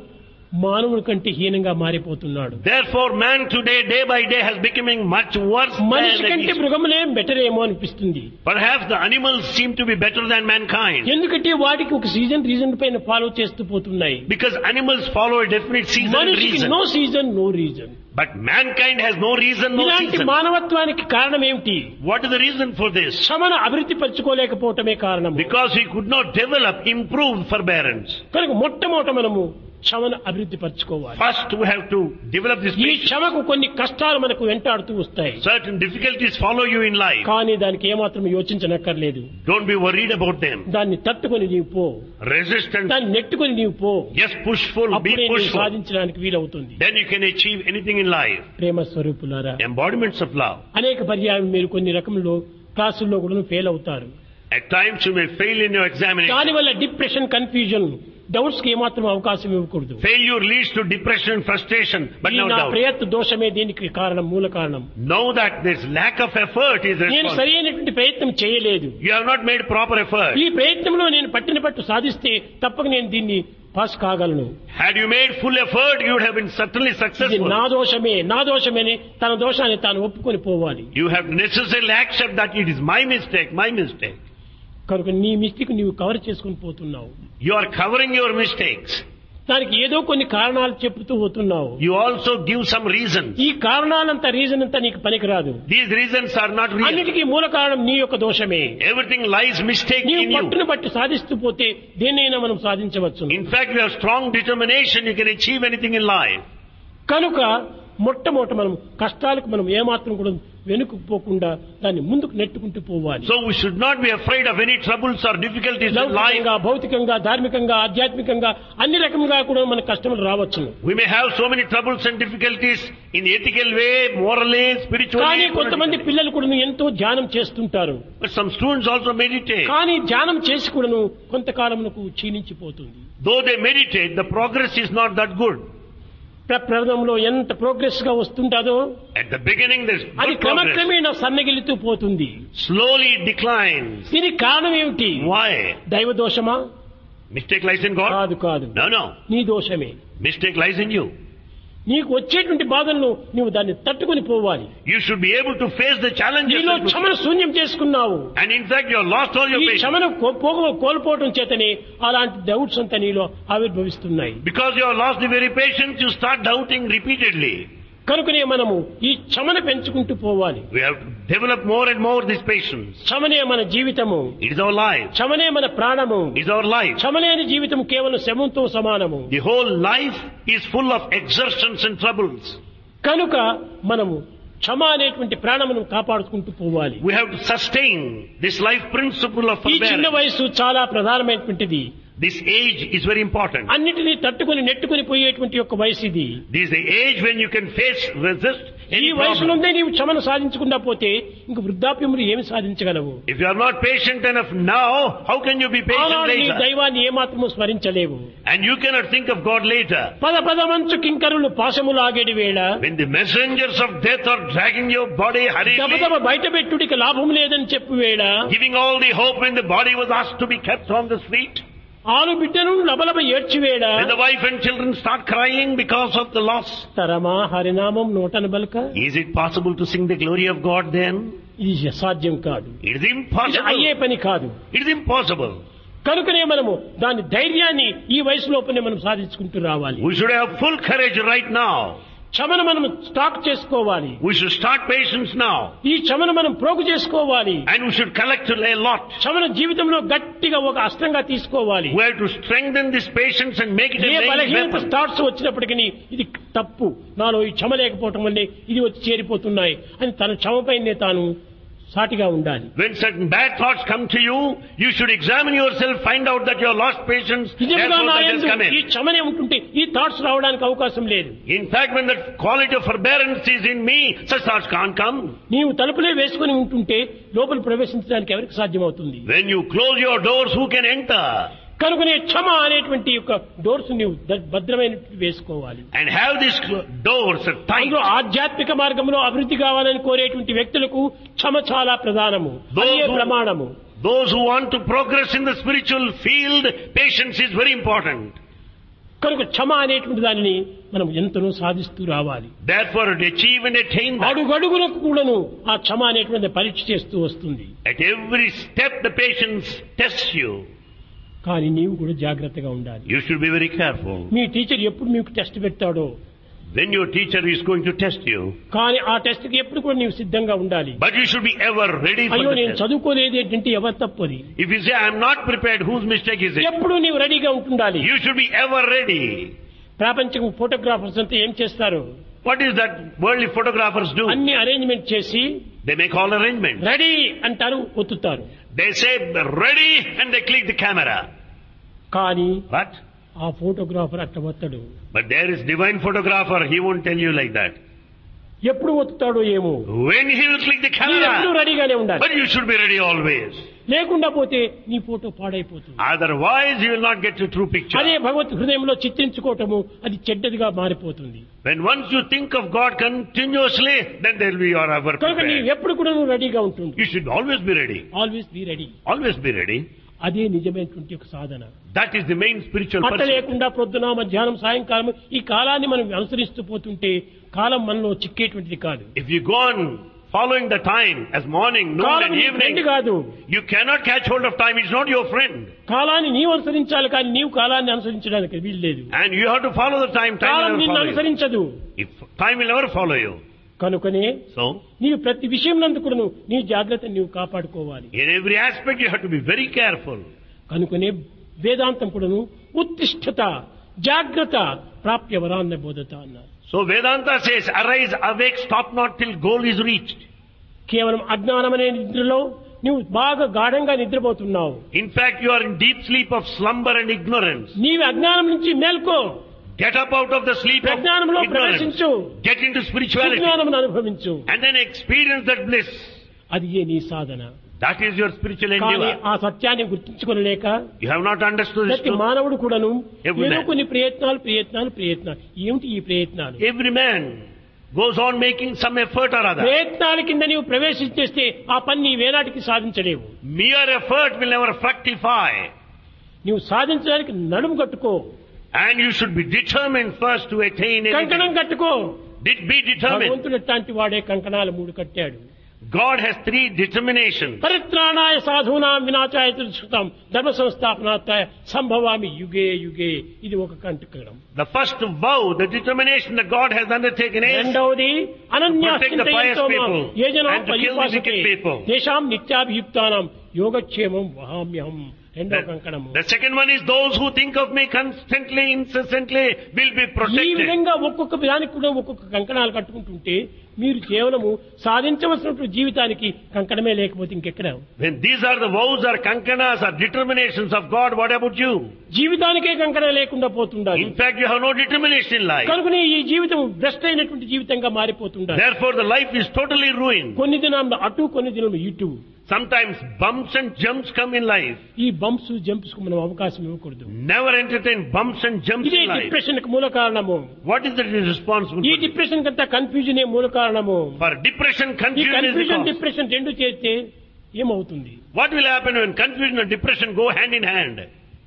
మానవుని కంటే హీనంగా మారిపోతున్నాడు. Therefore, man today, day by day, has becoming much worse మనిషి than కంటే he is. మృగములే బెటర్ ఏమో అనిపిస్తుంది. Perhaps the animals seem to be better than mankind. ఎందుకంటే వాటికి ఒక రీజన్ పైన ఫాలో చేస్తూ పోతున్నాయి. Because animals follow a definite season and మనిషికి reason. No season no reason. But mankind has no reason, no ఇలాంటి season. మానవత్వానికి కారణం ఏమిటి? What is the reason for this? క్షమను అభివృద్ధి పరచుకోలేకపోవటమే కారణం. Because he could not develop, improve forbearance. కనుక మొట్టమొదట మనము క్షమను అభివృద్ధి పరచుకోవాలి. First we have to develop this ఈ patience. క్షమకు కొన్ని కష్టాలు మనకు వెంటాడుతూ వస్తాయి. Certain difficulties follow you in life. కానీ దానికి ఏమాత్రం యోచించనక్కర్లేదు. Don't be worried about them. దాన్ని తట్టుకొని నీవు పో. Resistance. దాన్ని నెట్టుకొని నీవు పో. Yes, pushful, be అప్పుడే నీవు pushful. సాధించడానికి వీలవుతుంది. Then you can achieve anything in life. ప్రేమ స్వరూపులారా, Embodiments of love. అనేక పర్యాయం మీరు కొన్ని రకంలో క్లాసుల్లో కూడా ఫెయిల్ అవుతారు. At times you may fail in your examination. దానివల్ల డిప్రెషన్, కన్ఫ్యూజన్, డౌట్స్ కి ఏమాత్రం అవకాశం ఇవ్వకూడదు. Failure leads to depression, frustration, but ఈ no నా doubt. ప్రయత్న దోషమే దీనికి కారణం, మూల కారణం. Know that this lack of effort is నేను responsible. సరైనటువంటి ప్రయత్నం చేయలేదు. You have not made proper effort. ఈ ప్రయత్నంలో నేను పట్టిన పట్టు సాధిస్తే తప్పక నేను దీన్ని పాస్ కాగలను. Had you made full effort, you would have been certainly ఇది successful. నా దోషమే తన దోషాన్ని తాను ఒప్పుకొని పోవాలి. You have necessarily accept that it is my mistake. కనుక నీ మిస్టేక్ నీవు కవర్ చేసుకుని పోతున్నావు. You are covering your mistakes. దానికి ఏదో కొన్ని కారణాలు చెప్తూ పోతున్నావు. You also give some reasons. ఈ కారణాలంతా రీజన్ అంతా నీకు పనికిరాదు. These reasons are not real. అన్నిటికీ మూల కారణం నీ యొక్క దోషమే. Everything lies mistake నీవు in you. పట్టును బట్టి సాధిస్తూ పోతే దేన్నైనా మనం సాధించవచ్చు. In fact, you have strong determination, you can achieve anything in life. కనుక మొట్టమొదట మనం కష్టాలకు మనం ఏమాత్రం కూడా వెనుకపోకుండా దాన్ని ముందుకు నెట్టుకుంటూ పోవాలి. So we should not be afraid of any troubles or difficulties in life. లౌకికంగా, భౌతికంగా, ధార్మికంగా, ఆధ్యాత్మికంగా అన్ని రకముగా కూడా మన కష్టములు రావచ్చును. We may have so many troubles and difficulties in ethical way, morally, spiritually. కానీ కొంతమంది politically. పిల్లలు కూడా ఎంతో ధ్యానం చేస్తుంటారు. But some students also meditate. కానీ ధ్యానం చేసి కూడాను కొంతకాలమునకు క్షీణించిపోతుంది. Though they meditate, the progress is not that good. ప్రప్రథమంలో ఎంత ప్రోగ్రెస్ గా వస్తుంటాదో At the beginning there's అది good progress. క్రమక్రమేణా సన్నగిలుతూ పోతుంది. Slowly it declines. దీనికి కారణం ఏమిటి? Why? దైవ దోషమా? Mistake lies in God? కాదు. No. నీ దోషమే. Mistake lies in you. నీకు వచ్చేటువంటి బాధలను నువ్వు దాన్ని తట్టుకొని పోవాలి. You should be able to face the challenges. నీలో క్షమను శూన్యం చేసుకున్నావు. And in fact, you have lost all your ఈ patience. క్షమను కోల్పోవటం చేతనే అలాంటి డౌట్స్ అంతా నీలో ఆవిర్భవిస్తున్నాయి. Because you have lost the very patience, you start doubting repeatedly. కనుకనే మనము ఈ క్షమను పెంచుకుంటూ పోవాలి. We have to develop more and more this patience. క్షమనే మన జీవితము. It is our life. క్షమనే మన ప్రాణము. It is our life. క్షమలేని జీవితం కేవలం శ్రమంతో సమానము. The whole life is full of exertions and troubles. కనుక మనము క్షమ అనేటువంటి ప్రాణమును కాపాడుకుంటూ పోవాలి. We have to sustain this life principle of ఈ చిన్న forbearance. వయసు చాలా ప్రధానమైనటువంటిది. This age is very important. అన్నిటినీ తట్టుకొని నెట్టుకొని పోయేటువంటి యొక్క వయసు ఇది. This is the age when you can face, resist ఈ any problem. వయసులోనే నీవు క్షమను సాధించకుండా పోతే ఇంక వృద్ధాప్యములు ఏమి సాధించగలవు? If you are not patient enough now, how can you be patient ఆనాడు నీ later? దైవాన్ని ఏమాత్రము స్మరించలేవు. And you cannot think of God later. పదమంచు కింకరులు పాశములాగేడి వేళ When the messengers of death are dragging your body hurriedly, దబదబ బయట పెట్టుడికి లాభం లేదని చెప్పు వేళ giving all the hope when the body was asked to be kept on the street, ఆలు బిడ్డను లబలబ ఏడ్చివేడ when the wife and children start crying because of the loss, తరమా హరినామం నోటను బలక is it possible to sing the glory of God then? ఇది సాధ్యం కాదు. It is ఇది impossible. అయ్యే పని కాదు. It is impossible. కనుకనే మనము దాని ధైర్యాన్ని ఈ వయసు లోపలనే మనం సాధించుకుంటూ రావాలి. We should have full courage right now. క్షమను మనం స్టాక్ చేసుకోవాలి. We should start patience now. ఈ క్షమను మనం ప్రోగు చేసుకోవాలి. And we should collect a lot. క్షమను జీవితంలో గట్టిగా ఒక అస్త్రంగా తీసుకోవాలి. We have to strengthen this patience and make it a a main బలహీనత weapon. స్టార్ట్స్ వచ్చినప్పటికీ ఇది తప్పు, నాలో ఈ క్షమ లేకపోవటం వల్లే ఇది వచ్చి చేరిపోతున్నాయి అని తన క్షమపైనే తాను సాటిగా ఉండాలి. When certain bad thoughts come to you, you should examine yourself, find out that you have lost patience, నిజంగా therefore నా that has యందు come ఈ in. క్షమనే ఉంటుంటే ఈ థాట్స్ రావడానికి అవకాశం లేదు. In fact, when that quality of forbearance is in me, such thoughts can't come. నీవు తలుపులే వేసుకుని ఉంటుంటే లోపల ప్రవేశించడానికి ఎవరికి సాధ్యమవుతుంది? When you close your doors, who can enter? కనుకనే క్షమ అనేటువంటి యొక్క డోర్స్ నీవు భద్రమైన వేసుకోవాలి. And have these doors tight. అందులో ఆధ్యాత్మిక మార్గంలో అభివృద్ధి కావాలని కోరేటువంటి వ్యక్తులకు క్షమ చాలా ప్రధానము, అదే ప్రమాణము. Those who want to progress in the spiritual field, patience is very important. కనుక క్షమ అనేటువంటి దానిని మనం ఎంతనో సాధిస్తూ రావాలి. Therefore, to achieve and attain that, అడుగడుగులకు కూడాను ఆ క్షమ అనేటువంటి పరీక్ష చేస్తూ వస్తుంది. at every step the patience tests you. కానీ నీవు కూడా జాగ్రత్తగా ఉండాలి. You should be very careful. మీ టీచర్ ఎప్పుడు మీకు టెస్ట్ పెడతాడో, When your teacher is going to test you, కానీ ఆ టెస్ట్ కి ఎప్పుడు కూడా నీవు సిద్ధంగా ఉండాలి. but you should be ever ready for అయ్యో the నేను test. చదువుకోలేదు ఏంటంటే ఎవరు తప్పది. If you say, I am not prepared, whose mistake is it? ఎప్పుడు నీవు రెడీగా ఉంటుండాలి. You should be ever ready. ప్రాపంచిక ఫోటోగ్రాఫర్స్ అంతా ఏం చేస్తారు? What is that worldly photographers do? అన్ని అరేంజ్మెంట్ చేసి They make all arrangements. Ready అంటారు, ఒత్తుతారు. They say, ready, and they click the camera. కానీ But ఆ ఫోటోగ్రాఫర్ అట్ట ఒత్తడు. But there is divine photographer, he won't tell you like that. ఎప్పుడు ఒత్తుతాడో ఏమో. When he will click the ఎప్పుడు camera, రెడీగానే ఉండాలి. but you should be ready always. లేకుండా పోతే నీ ఫోటో పాడైపోతుంది. Otherwise you will not get a true picture. అదే భగవత్ హృదయంలో చిత్రించుకోవటము అది చెడ్డదిగా మారిపోతుంది. When once you think of God continuously, then there will be your ever కనుక నీ prepared. ఎప్పుడు కూడా నువ్వు రెడీగా ఉంటుంది. You should always be ready. Always be ready. Always be ready. అదే నిజమైనటువంటి ఒక సాధన. That is the main spiritual పట్ట pursuit. లేకుండా పొద్దున మధ్యాహ్నం సాయంకాలం ఈ కాలాన్ని మనం అనుసరిస్తూ పోతుంటే కాలం మనలో చిక్కేటువంటిది కాదు. If you go on following the time as morning, noon కాలం and నీ evening, ఫ్రెండ్ కాదు. you cannot catch hold of time. It's not your friend. కాలాన్ని నీవు అనుసరించాలి కానీ నీవు కాలాన్ని అనుసరించడానికి వీల్లేదు. And you have to follow the time. Time column will never నిన్ను follow you. అనుసరించదు. If time will never follow you. కనుకనే So, నీవు ప్రతి విషయం నందు కూడా నీ జాగ్రత్త నీవు కాపాడుకోవాలి. in every aspect you have to be very careful. కనుకనే వేదాంతం కూడాను ఉత్తిష్ఠత జాగ్రత్త ప్రాప్య వరాన్న బోధత అన్నారు. So Vedanta says, arise, awake, stop not till goal is reached. కేవలం అజ్ఞానం అనే నిద్రలో నువ్వు బాగా గాఢంగా నిద్రపోతున్నావు. In fact, you are in deep sleep of slumber and ignorance. నీవు అజ్ఞానం నుంచి మేల్కో. Get up out of the sleep of ప్రజ్ఞానంలో ignorance. ప్రవేశించు. Get into spirituality. విజ్ఞానం అనుభవించు. And then experience that bliss. అది ఏ నీ సాధన. That is your spiritual కానీ endeavor. ఆ సత్యాన్ని గుర్తించుకోలేక You have not understood this ప్రతి truth. మానవుడు కూడాను Every ఏదో man. కొన్ని ప్రయత్నాలు ఏమిటి ఈ ప్రయత్నాలు? Every man goes on making some effort or other. ప్రయత్నాల కింద నీవు ప్రవేశించేస్తే ఆ పని నీ వేనాటికి సాధించలేవు. Mere effort will never fructify. నీవు సాధించడానికి నడుము కట్టుకో. And you should be determined first to attain కంకణం anything. కట్టుకో. Be determined. భగవంతుడు ఎట్లాంటి వాడే కంకణాలు 3 కట్టాడు. God has 3 determinations. పరిత్రాణాయ సాధూనాం వినాశాయ దుష్కృతం ధర్మ సంస్థాపనార్థాయ సంభవామి యుగే యుగే. ఇది ఒక కంకణం. The first vow, the determination that God has undertaken is రెండవది protect the pious people యోజనం and to kill the wicked people. దేశాం నిత్యాభియుక్తానం యోగక్షేమం వహామ్యహం. రెండవ కంకణము. The second one is those who think of me constantly, incessantly will be ఈ protected. విధంగా ఒక్కొక్క దానికి కూడా ఒక్కొక్క కంకణాలు కట్టుకుంటుంటే మీరు కేవలము సాధించవలసినటువంటి జీవితానికి కంకణమే లేకపోతే ఇంకెక్కడ? When these are the vows or kankanas or determinations of God, what about you? జీవితానికే కంకణం లేకుండా పోతుండాలి. In fact, you have no determination in life. కనుకనే ఈ జీవితం భ్రష్ట అయినటువంటి జీవితంగా మారిపోతుండాలి. Therefore, the life is totally ruined. కొన్ని దినాలు అటు కొన్ని దినాలు ఇటు. Sometimes bumps and jumps come in life. ఈ బంప్స్ జంప్స్ కు మనం అవకాశం ఇవ్వకూడదు. Never entertain bumps and jumps ఇదే in life. డిప్రెషన్ కు మూల కారణము. What is the responsible ఈ for? డిప్రెషన్ కంతా కన్ఫ్యూజన్ మూల కారణము. For depression, ఈ confusion is the confusion cause. Depression రెండు చేస్తే ఏమవుతుంది? What will happen when confusion and depression go hand in hand?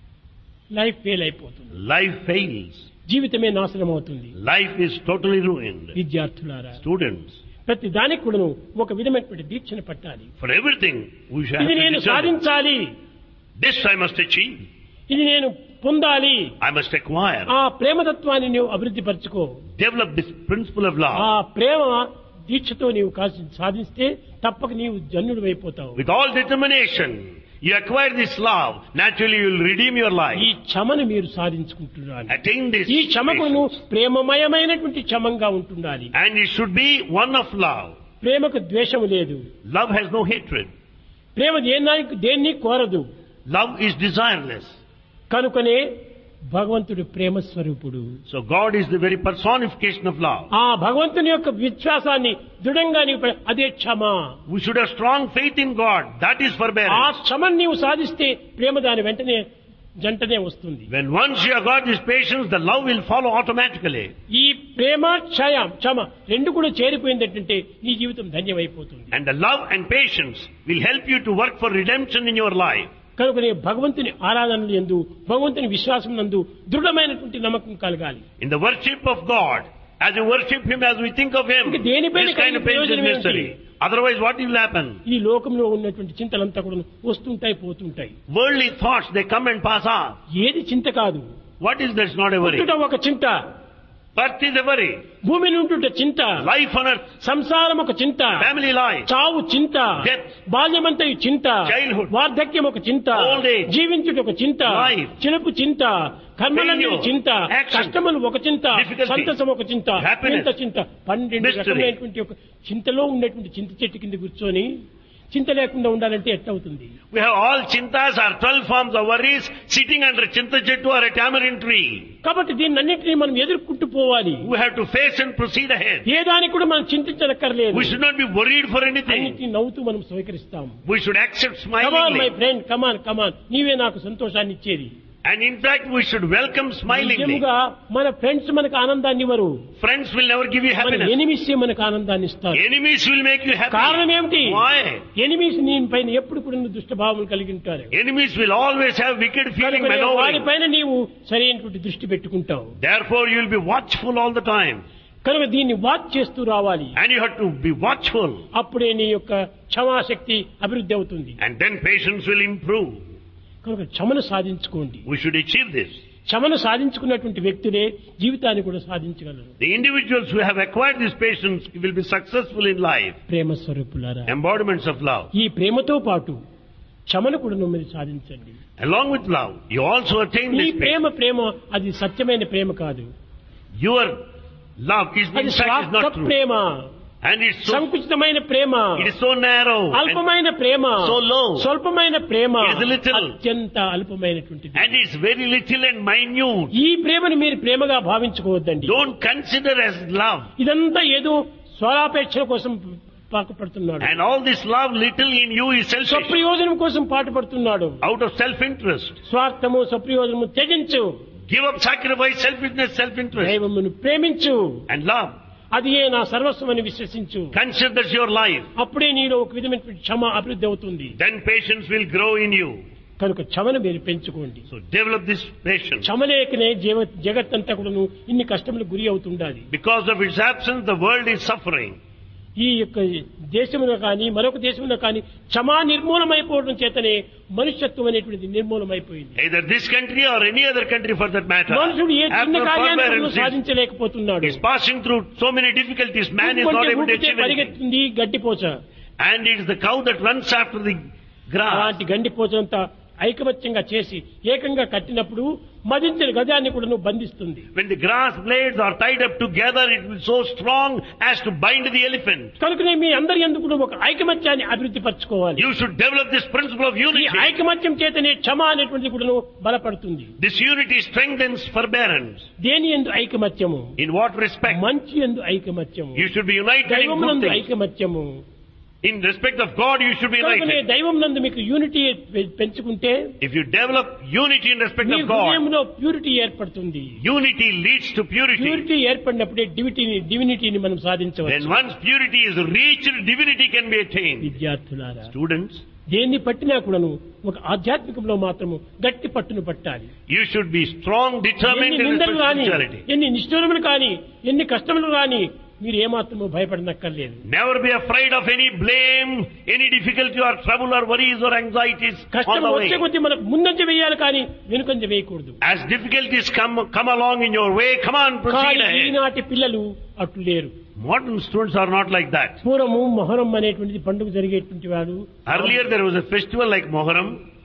Life fail అయిపోతుంది. Life fails. జీవితమే నాశనం అవుతుంది. Life is totally ruined. విద్యార్థులారా, Students, ప్రతి దానికి కూడాను ఒక విధమైనటువంటి దీక్షను పట్టాలి. for everything we shall ఇది have నేను to determine. సాధించాలి, This I must achieve. ఇది నేను పొందాలి. I must acquire. ఆ ప్రేమతత్వాన్ని నీవు అభివృద్ధి పరచుకో. Develop this principle of ఆ love. ప్రేమ దీక్షతో నీవు సాధిస్తే తప్పక నీవు జన్యుడు అయిపోతావు. With all determination, you acquire this love. Naturally, you will redeem your ఈ life. క్షమను మీరు సాధించుకుంటున్నారు. Attain this. ఈ క్షమకు patience. నువ్వు ప్రేమమయమైనటువంటి క్షమంగా ఉంటుండాలి. And it should be one of love. ప్రేమకు ద్వేషము లేదు. Love has no hatred. ప్రేమ దేన్ని కోరదు. Love is desireless. కనుకనే భగవంతుడు ప్రేమ స్వరూపుడు. So God is the very personification of love. ఆ భగవంతుని యొక్క విశ్వాసాన్ని దృఢంగా నీవు అదే క్షమ. We should have strong faith in God. That is ఆ forbearance. క్షమను నీవు సాధిస్తే ప్రేమ దాని వెంటనే జంటనే వస్తుంది. When once you have got this patience, the love will follow automatically. ఈ ప్రేమ క్షమ రెండు కూడా చేరిపోయిందంటే నీ జీవితం ధన్యమైపోతుంది. And the love and patience will help you to work for redemption in your life. కనుకనే భగవంతుని ఆరాధన యందు భగవంతుని విశ్వాసం నందు దృఢమైనటువంటి నమ్మకం కలగాలి. In the worship of God, as you worship Him, as we think of Him, ఇంక దేనిపైన this kind of faith is ప్రయోజనం necessary. ఏంటి? Otherwise, what will happen? ఈ లోకంలో ఉన్నటువంటి చింతలంతా కూడా వస్తుంటాయి పోతుంటాయి. Worldly thoughts, they come and pass on. ఏది చింత కాదు. What is that's not a worry? పుట్టుట ఒక చింత, Birth is a worry. భూమి నుండి చింత, Life on earth, సంసారం ఒక చింత, family life, చావు చింత, Death, బాల్యమంతయు చింత, childhood, వార్ధక్యం ఒక చింత, old age, జీవించుట ఒక చింత, life, చిలుపు చింత, కర్మలన్నీ failure, చింత, action, కష్టములు ఒక చింత, difficulty, సంతసం ఒక చింత, happiness, చింత చింత 12 mystery. రకమైనటువంటి ఒక చింతలో ఉన్నటువంటి చింత చెట్టు కింద కూర్చొని చింత లేకుండా ఉండాలంటే ఎట్లవుతుంది? we have all chintas or 12 forms of worries sitting under chinta chettu or a tamarind tree. కాబట్టి దీన్నన్నింటినీ మనం ఎదుర్కొంటూ పోవాలి. We have to face and proceed ahead. ఏ దానికి కూడా మనం చింతించనక్కర్లేదు. We should not be worried for anything. అన్నిటినీ నవ్వుతూ మనం స్వీకరిస్తాం. We should accept come on my smilingly. Friend, come on come on, నీవే నాకు సంతోషాన్ని ఇచ్చేది. And in fact, we should welcome smilingly. నిజముగా మన ఫ్రెండ్స్ మనకు ఆనందాన్ని ఇవ్వరు. Friends will never give you మన happiness. ఎనిమిస్ మనకు ఆనందాన్ని ఇస్తారు. Enemies will make you happy. కారణం ఏమిటి? Why? ఎనిమిస్ నీ పైన ఎప్పుడు కూడా దుష్టభావం కలిగి ఉంటారు. Enemies will always have wicked feeling maneuvering. వారిపైన నీవు సరైనటువంటి దృష్టి పెట్టుకుంటావు. Therefore, you will be watchful all the time. కనుక దీన్ని వాచ్ చేస్తూ రావాలి. And you have to be watchful. అప్పుడే నీ యొక్క క్షమాశక్తి అభివృద్ధి అవుతుంది. And then patience will improve. కనుక క్షమను సాధించుకోండి. We should achieve this. క్షమను సాధించుకున్నటువంటి వ్యక్తులే జీవితాన్ని కూడా సాధించగలరు. The individuals who have acquired this patience will be successful in life. ప్రేమ స్వరూపులారా, Embodiments of love. ఈ ప్రేమతో పాటు క్షమను కూడా మీరు సాధించండి. Along with love, you also attain ఈ this ప్రేమ patience. ప్రేమ అది సత్యమైన ప్రేమ కాదు. Your love is in అది fact is స్వార్థ not true. Prema, And it's so, సంకుచితమైన Prema, it is so narrow. And, అల్పమైన ప్రేమ, so low. స్వల్పమైన ప్రేమ, It is little. అత్యంత అల్పమైనటువంటిది. and it's very little and minute. ఈ ప్రేమను మీరు ప్రేమగా భావించుకోవద్దండి. Don't consider as love. ఇదంతా ఏదో స్వలాపేక్షల కోసం పాటుపడుతున్నాడు. And all this love little in you is selfish. స్వప్రయోజనం కోసం పాటుపడుతున్నాడు. Out of self-interest. స్వార్థము స్వప్రయోజనము త్యజించు. Give up, sacrifice, selfishness, self-interest. దైవమును ప్రేమించు. And love. అది ఏ నా సర్వస్వమని విశ్వసించు. Consider that's your life. అప్పుడే నీలో ఒక విధమైన క్షమ అభివృద్ధి అవుతుంది. Then patience will grow in you. కనుక క్షమను మీరు పెంచుకోండి. So develop this patience. క్షమ లేకనే జగత్తంతా కూడాను ఇన్ని కష్టములకు గురి అవుతుండాలి. Because of its absence, the world is suffering. ఈ యొక్క దేశంలో కానీ మరొక దేశంలో కానీ క్షమా నిర్మూలమైపోవడం చేతనే మనుష్యత్వం అనేటువంటిది నిర్మూలమైపోయింది. Either this country or any other country for that matter. మనుషుడు ఏ చిన్న After కార్యాన్ని forbearance సాధించలేకపోతున్నాడు. is passing through so many difficulties, man is not able to achieve anything. పరిగెత్తుంది గడ్డిపోచ. And it is the cow that runs after the grass. అలాంటి గండిపోచంతా ఐకమత్యంగా చేసి ఏకంగా కట్టినప్పుడు మదించిన గజాన్ని కూడా బంధిస్తుంది. When the grass blades are tied up together, it will be so strong as to bind the elephant. కనుకనే మీ అందరి ఎందుకు ఒక ఐకమత్యాన్ని అభివృద్ధి పరచుకోవాలి. You should develop this principle of ఈ unity. ఐకమత్యం చేతనే క్షమ అనేటువంటిది కూడా బలపడుతుంది. This unity strengthens forbearance. దేని యందు ఐకమత్యము? In what respect? మంచి యందు ఐకమత్యము, You should be united in దైవం good నందు things. ఐకమత్యము. In respect of God, you should be కనుకనే united. దైవం నందు మీకు యూనిటీ పెంచుకుంటే If you develop unity in respect మీ of God, హృదయంలో ప్యూరిటీ ఏర్పడుతుంది. unity leads to purity. Purity ఏర్పడినప్పుడే డివినిటీని మనం Then సాధించవచ్చు. once purity is reached, divinity can be attained. విద్యార్థులారా, Students, దేన్ని పట్టినా కూడాను ఒక ఆధ్యాత్మికంలో మాత్రము గట్టి పట్టును పట్టాలి. you should be strong, determined ఎన్ని in నిందలు respect of రాని, spirituality. ఎన్ని నిష్ఠూరములు కాని, ఎన్ని కష్టములు రాని మీరు ఏమాత్రము భయపడనక్కర్లేదు. Never be afraid of any blame, any difficulty or trouble or worries or anxieties on కష్టం the వచ్చే way. కొద్దీ మనకు ముందంజ వేయాలి కానీ వెనుకంజ వేయకూడదు. As difficulties come along in your way, come on, proceed కానీ ahead. ఈనాటి పిల్లలు అట్లు లేరు. Modern students are not like that. పూర్వము మొహరం అనేటువంటిది పండుగ జరిగేటువంటి వాడు. Earlier there was a festival like Moharram.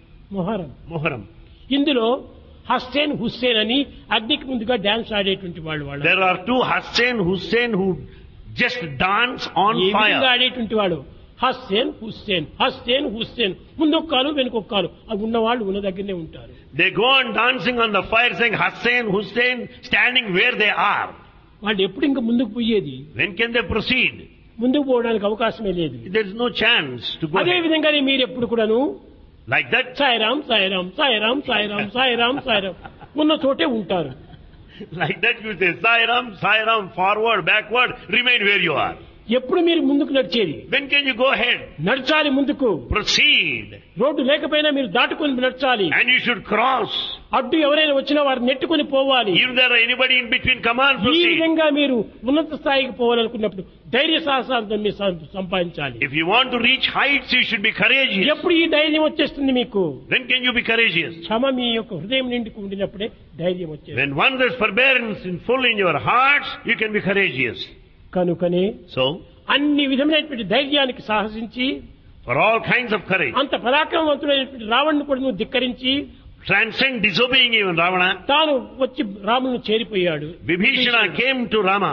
Muharram ఇందులో హస్సేన్ హుస్సేన్ అని అగ్నికి ముందుగా డాన్స్ ఆడేటువంటి వాళ్ళు. There are two Hussein who just dance on ఏ విధంగా fire. ఆడేటువంటి వాడు హస్సేన్ హుస్సేన్, హస్సేన్ హుస్సేన్, ముందొక్కాలు వెనుకొక్కాలు అవి ఉన్నవాళ్ళు ఉన్న దగ్గరనే ఉంటారు. They go on dancing on the fire saying Hussein standing where they are. వాళ్ళు ఎప్పుడు ఇంకా ముందుకు పోయేది? When can they proceed? ముందుకు పోవడానికి అవకాశమే లేదు. There is no chance to go అదే ahead. విధంగానే మీరు ఎప్పుడు కూడాను Like that, సాయిరాం సాయిరాం సాయిరాం సాయిరాం సాయిరాం సాయిరాం ఉన్న చోటే ఉంటారు. like that you say Sairam, forward, backward, remain where you are. ఎప్పుడు మీరు ముందుకు నడిచేది? When can you go ahead? నడచాలి ముందుకు. Proceed. రోడ్డు లేకపోయినా మీరు దాటుకొని నడచాలి. And you should cross. అడ్డు ఎవరైనా వచ్చినా వారిని నెట్టుకొని పోవాలి. If there are anybody in between, come on, ఈ proceed. విధంగా మీరు ఉన్నత స్థాయికి పోవాలనుకున్నప్పుడు ధైర్య సాహసాలను మీరు సంపాదించాలి. If you want to reach heights, you should be courageous. ఎప్పుడు ఈ ధైర్యం వచ్చేస్తుంది మీకు? When can you be courageous? క్షమ మీ యొక్క హృదయం నిండుకు ఉండినప్పుడే ధైర్యం వచ్చేది. When once there's forbearance in full in your hearts, you can be courageous. కనుకనే So, అన్ని విధమైనటువంటి ధైర్యానికి సాహసించి for all kinds of courage, అంత పరాక్రమవంతుడైనటువంటి రావణ్ణి కూడా నువ్వు ధిక్కరించి transcend disobeying even Ravana, తాను వచ్చి రామును చేరిపోయాడు. Vibhishana came to Rama.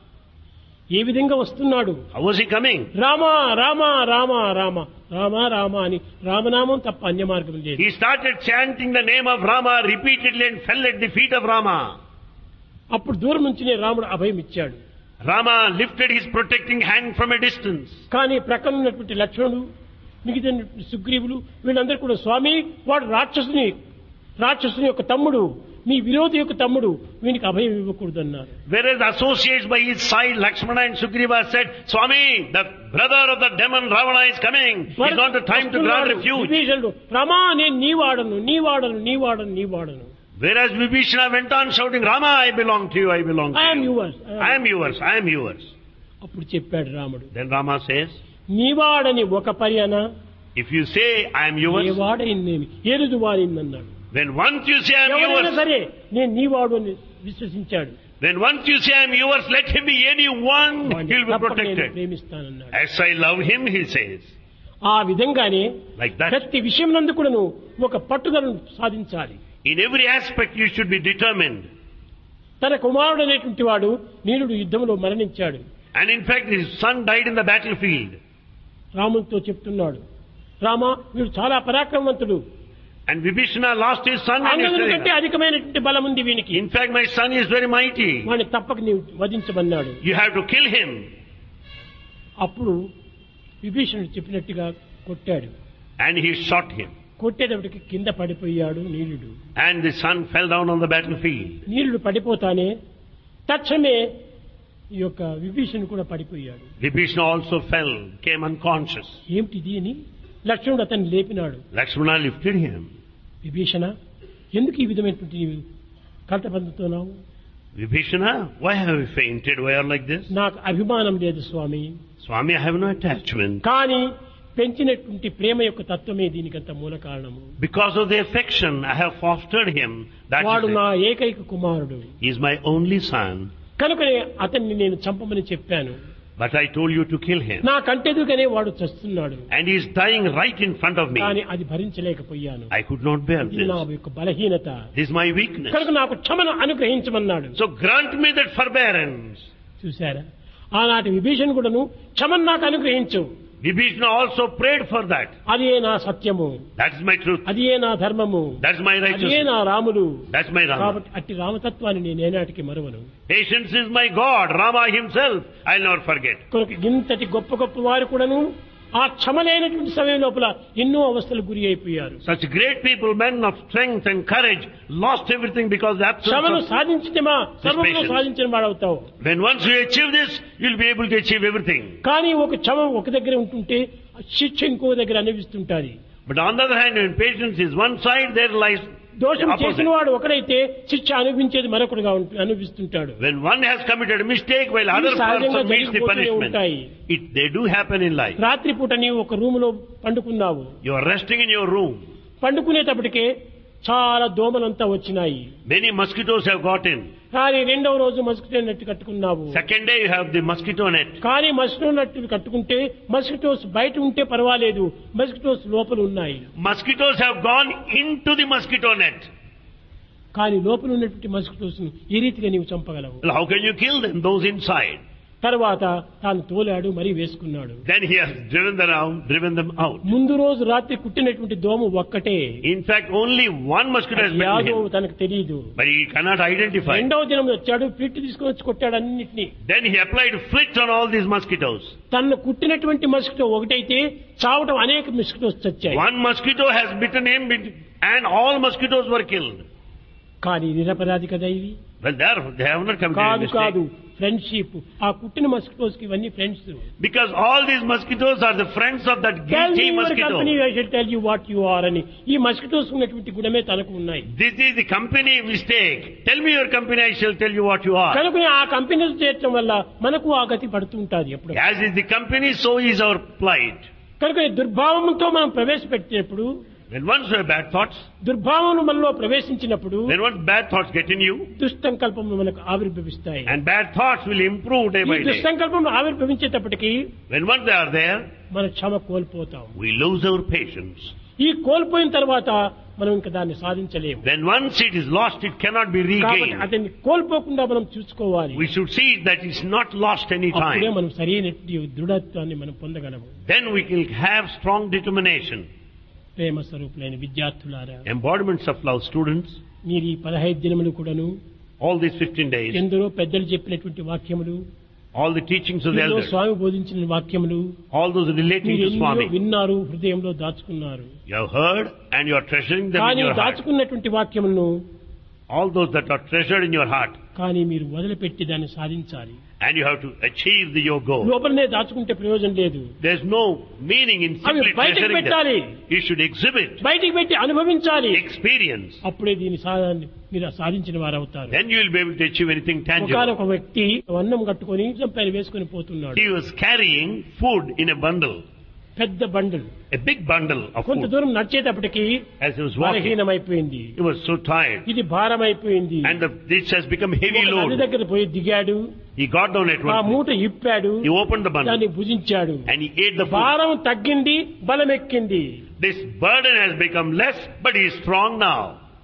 ఏ విధంగా వస్తున్నాడు? How was he coming? Rama Rama Rama Rama Rama Rama అని రామనామం తప్ప అన్య మార్గం లేదు. He started chanting the name of Rama repeatedly and fell at the feet of Rama. అప్పుడు దూరం నుంచినే రాముడు అభయం ఇచ్చాడు. Rama lifted his protecting hand from a distance. కానీ ప్రక్కన ఉన్నటువంటి లక్ష్మణుడు, మిగతా సుగ్రీవులు వీళ్ళందరూ కూడా స్వామి వాడు రాక్షసుని యొక్క తమ్ముడు, మీ విరోధి యొక్క తమ్ముడు, వీనికి అభయం ఇవ్వకూడదు అన్నారు. Whereas associates by his side, Lakshmana and Sugriva said, Swami, the brother of the demon Ravana is coming. It's not the time to grant refuge. విభీషణుడు రామా నేను నీవాడను. Whereas Vibhishana went on shouting, Rama, I belong to you, I belong to I am you. yours. I am yours. అప్పుడు చెప్పాడు రాముడు, Then Rama says, నీవాడని ఒక పర్యన if you say, I am yours, వాడైందేమి ఏరుదు వాడిందన్నాడు. when once you say, I am ఎవరైనా yours, సరే నేను నీవాడు అని విశ్వసించాడు. when once you say, I am yours, let him be anyone, he will be తప్పక నేను protected. ప్రేమిస్తానన్నాడు. As I love him, he says. ఆ విధంగానే Like that. ప్రతి విషయం నందు కూడాను ఒక పట్టుదలను సాధించాలి. In every aspect you should be determined. తన కుమారుడు అనేటువంటి వాడు నీలుడు యుద్ధంలో మరణించాడు. And in fact his son died in the battlefield. రామునితో చెప్తున్నాడు, రామా వీడు చాలా పరాక్రమవంతుడు, And Vibhishana lost his son and his అంగదుని కంటే son. అధికమైనటువంటి బలం ఉంది వీనికి, In fact my son is very mighty. వాడిని తప్పక నీవు వధించమన్నాడు. You have to kill him. అప్పుడు విభీషణుడు చెప్పినట్టుగా కొట్టాడు. And he shot him. కొట్టేటప్పటికి కింద పడిపోయాడు నీలుడు. And the son fell down on the battlefield. నీలుడు పడిపోతానే తక్షణమే ఈ యొక్క విభీషణుడు కూడా పడిపోయాడు. Vibhishana also fell, came unconscious. ఏమిటిది అని లక్ష్మణుడు అతన్ని లేపినాడు. Lakshmana lifted him. విభీషణ ఎందుకు ఈ విధమైనటువంటి నీవు కలత పొందుతున్నావు? Vibhishana, why have you fainted? Why are you like this? నాకు అభిమానం లేదు స్వామి, Swami, I have no attachment. కానీ పెంచినటువంటి ప్రేమ యొక్క తత్వమే దీనికంత మూల కారణము. Because of the affection I have fostered him, that వాడు is నా it. ఏకైక కుమారుడు, He is my only son. కనుకనే అతన్ని నేను చంపమని చెప్పాను. But I told you to kill him. నా కంటెదుగానే వాడు చస్తున్నాడు, And he is dying right in front of me. కానీ అది భరించలేకపోయాను. I could not bear ఇది నా this. యొక్క బలహీనత, This is my weakness. కనుక నాకు క్షమను అనుగ్రహించమన్నాడు. So grant me that forbearance. చూశారా, ఆనాటి విభీషణ్ కూడాను క్షమను నాకు అనుగ్రహించు, Vibhishana also prayed for that. అదే నా సత్యము, That is my truth. అదే నా ధర్మము, That's my అదే righteousness. నా రాముడు. That's my Rama. కాబట్టి అట్టి రామతత్వాన్ని నేను ఏనాటికి మరువను. Patience is my God. Rama himself I'll never forget. కనుక ఇంతటి గొప్ప గొప్ప వారు కూడాను ఆ క్షమలేనటువంటి సమయం లోపల ఎన్నో అవస్థలకు గురి అయిపోయారు. Such great people, men of strength and courage, lost everything because of the క్షమను absence of... సాధించితేమా సర్వమును patience. సాధించిన వాడవుతావు. When once you achieve this, you'll be able to achieve everything. కానీ ఒక క్షమ ఒక దగ్గర ఉంటుంటే శిక్ష ఇంకో దగ్గర అనిపిస్తుంటాది. But on the other hand, when patience is one side, there lies దోషం opposite. చేసిన వాడు ఒకడైతే శిక్ష అనుభవించేది మరొకడుగా అనిపిస్తుంటాడు. When one has committed a mistake while other సహజంగా person meets the జరిగిపోతూనే punishment, ఉంటాయి. they do happen in life. రాత్రిపూట నీవు ఒక రూమ్ లో పండుకున్నావు, You are resting in your room. పండుకునేటప్పటికే చాలా దోమలంతా వచ్చినాయి. Many mosquitoes have got in. కానీ రెండవ రోజు మస్కిటో నెట్ కట్టుకున్నావు. Second day you have the mosquito net. కానీ మస్కిటో నెట్ కట్టుకుంటే మస్కిటోస్ బయట ఉంటే పర్వాలేదు, మస్కిటోస్ లోపల ఉన్నాయి. Mosquitoes have gone into the mosquito net. కానీ లోపల ఉన్నటువంటి మస్కిటోస్ ఈ రీతిగా నీవు చంపగలవు. Well, how can you kill them? Those inside. తర్వాత తాను తోలాడు, మరీ వేసుకున్నాడు. Then he has driven them out. ముందు రోజు రాత్రి కుట్టినటువంటి దోమ ఒక్కటే. In fact, only one mosquito has bitten యాదో him. తనకు తెలియదు. But he cannot identify. రెండవ దినం వచ్చాడు, పిట్టి తీసుకొని వచ్చి కొట్టాడు అన్నిటినీ. Then he applied flit on all these mosquitoes. తను కుట్టినటువంటి మస్కిటో ఒకటైతే చావటం అనేక మస్కిటోస్ చచ్చాయి. One mosquito has bitten him and all mosquitoes were killed. కానీ నిరపరాధి కదా ఇవి. Well, they have not committed a కాదు mistake. కాదు, ఫ్రెండ్షిప్, ఆ కుట్టిన మస్కిటోస్ కి ఇవన్నీ friends. Because all these mosquitoes are the friends of that guilty mosquito. Company I shall tell you what you are అని ఈ మస్కిటోస్ ఉన్నటువంటి గుణమే తనకు ఉన్నాయి. This is the company mistake. Tell me your company, I shall tell you what you are. కనుక ఆ కంపెనీలు చేర్చడం వల్ల మనకు ఆ గతి పడుతుంటాది. ఎప్పుడు As is the company, so is our plight. కనుక దుర్భావంతో మనం ప్రవేశపెట్టినప్పుడు, When once you have bad thoughts, దుర్భావం మనలో ప్రవేశించినప్పుడు when once bad thoughts get in you, దుష్టంకల్పములు మనకు ఆవిర్భవిస్తాయి. and bad thoughts will improve day ఈ by day. దుష్టంకల్పం ఆవిర్భవించేటప్పటికి When once they are there, మన క్షమ కోల్పోతాం. we lose our patience. ఈ కోల్పోయిన తర్వాత మనం ఇంకా దాన్ని సాధించలేము. When once it is lost, it cannot be కాబట్టి regained. అతన్ని కోల్పోకుండా మనం చూసుకోవాలి. We should see that it's not lost any అప్పుడే time. మనం సరైన దృఢత్వాన్ని మనం పొందగలము. Then we can have strong determination. ప్రేమ స్వరూపులైన విద్యార్థులారా, Embodiments of love students, మీరు ఈ 15 దినములు కూడాను all these 15 days, ఎందరో పెద్దలు చెప్పినటువంటి వాక్యములు, all the teachings of the ఎన్నో elders, స్వామి బోధించిన వాక్యములు all those relating మీరు to ఎన్నో Swami, విన్నారు, హృదయంలో దాచుకున్నారు. you have heard and you are treasuring them in కానీ your heart. దాచుకున్నటువంటి వాక్యములను All those that are treasured in your heart, కానీ మీరు వదిలిపెట్టి దాన్ని సాధించాలి. and you have to achieve your goal. లోపలనే దాచుకుంటే ప్రయోజనం లేదు. There's no meaning in అవి simply బయటకు treasuring పెట్టాలి. them. You should exhibit, బయటికి పెట్టి అనుభవించాలి. experience. అప్పుడే దీన్ని మీరు సాధించిన వారు అవుతారు. Then you will be able to achieve anything tangible. ఒకనొక వ్యక్తి అన్నం కట్టుకొని పైన వేసుకొని పోతున్నాడు. He was carrying food in a bundle, పెద్ద bundle. a big bundle of కొంత food. దూరం నడిచేటప్పటికి As he was walking, బలహీనమైపోయింది. he was so tired, ఇది భారమైపోయింది. and this has become heavy ఒక నది load. దగ్గర పోయి దిగాడు. He got down at ఆ one మూట place. ఇప్పాడు. He opened the bundle దాన్ని భుజించాడు. and he ate the food. భారం తగ్గింది, బలం ఎక్కింది. This burden has become less, but he is strong now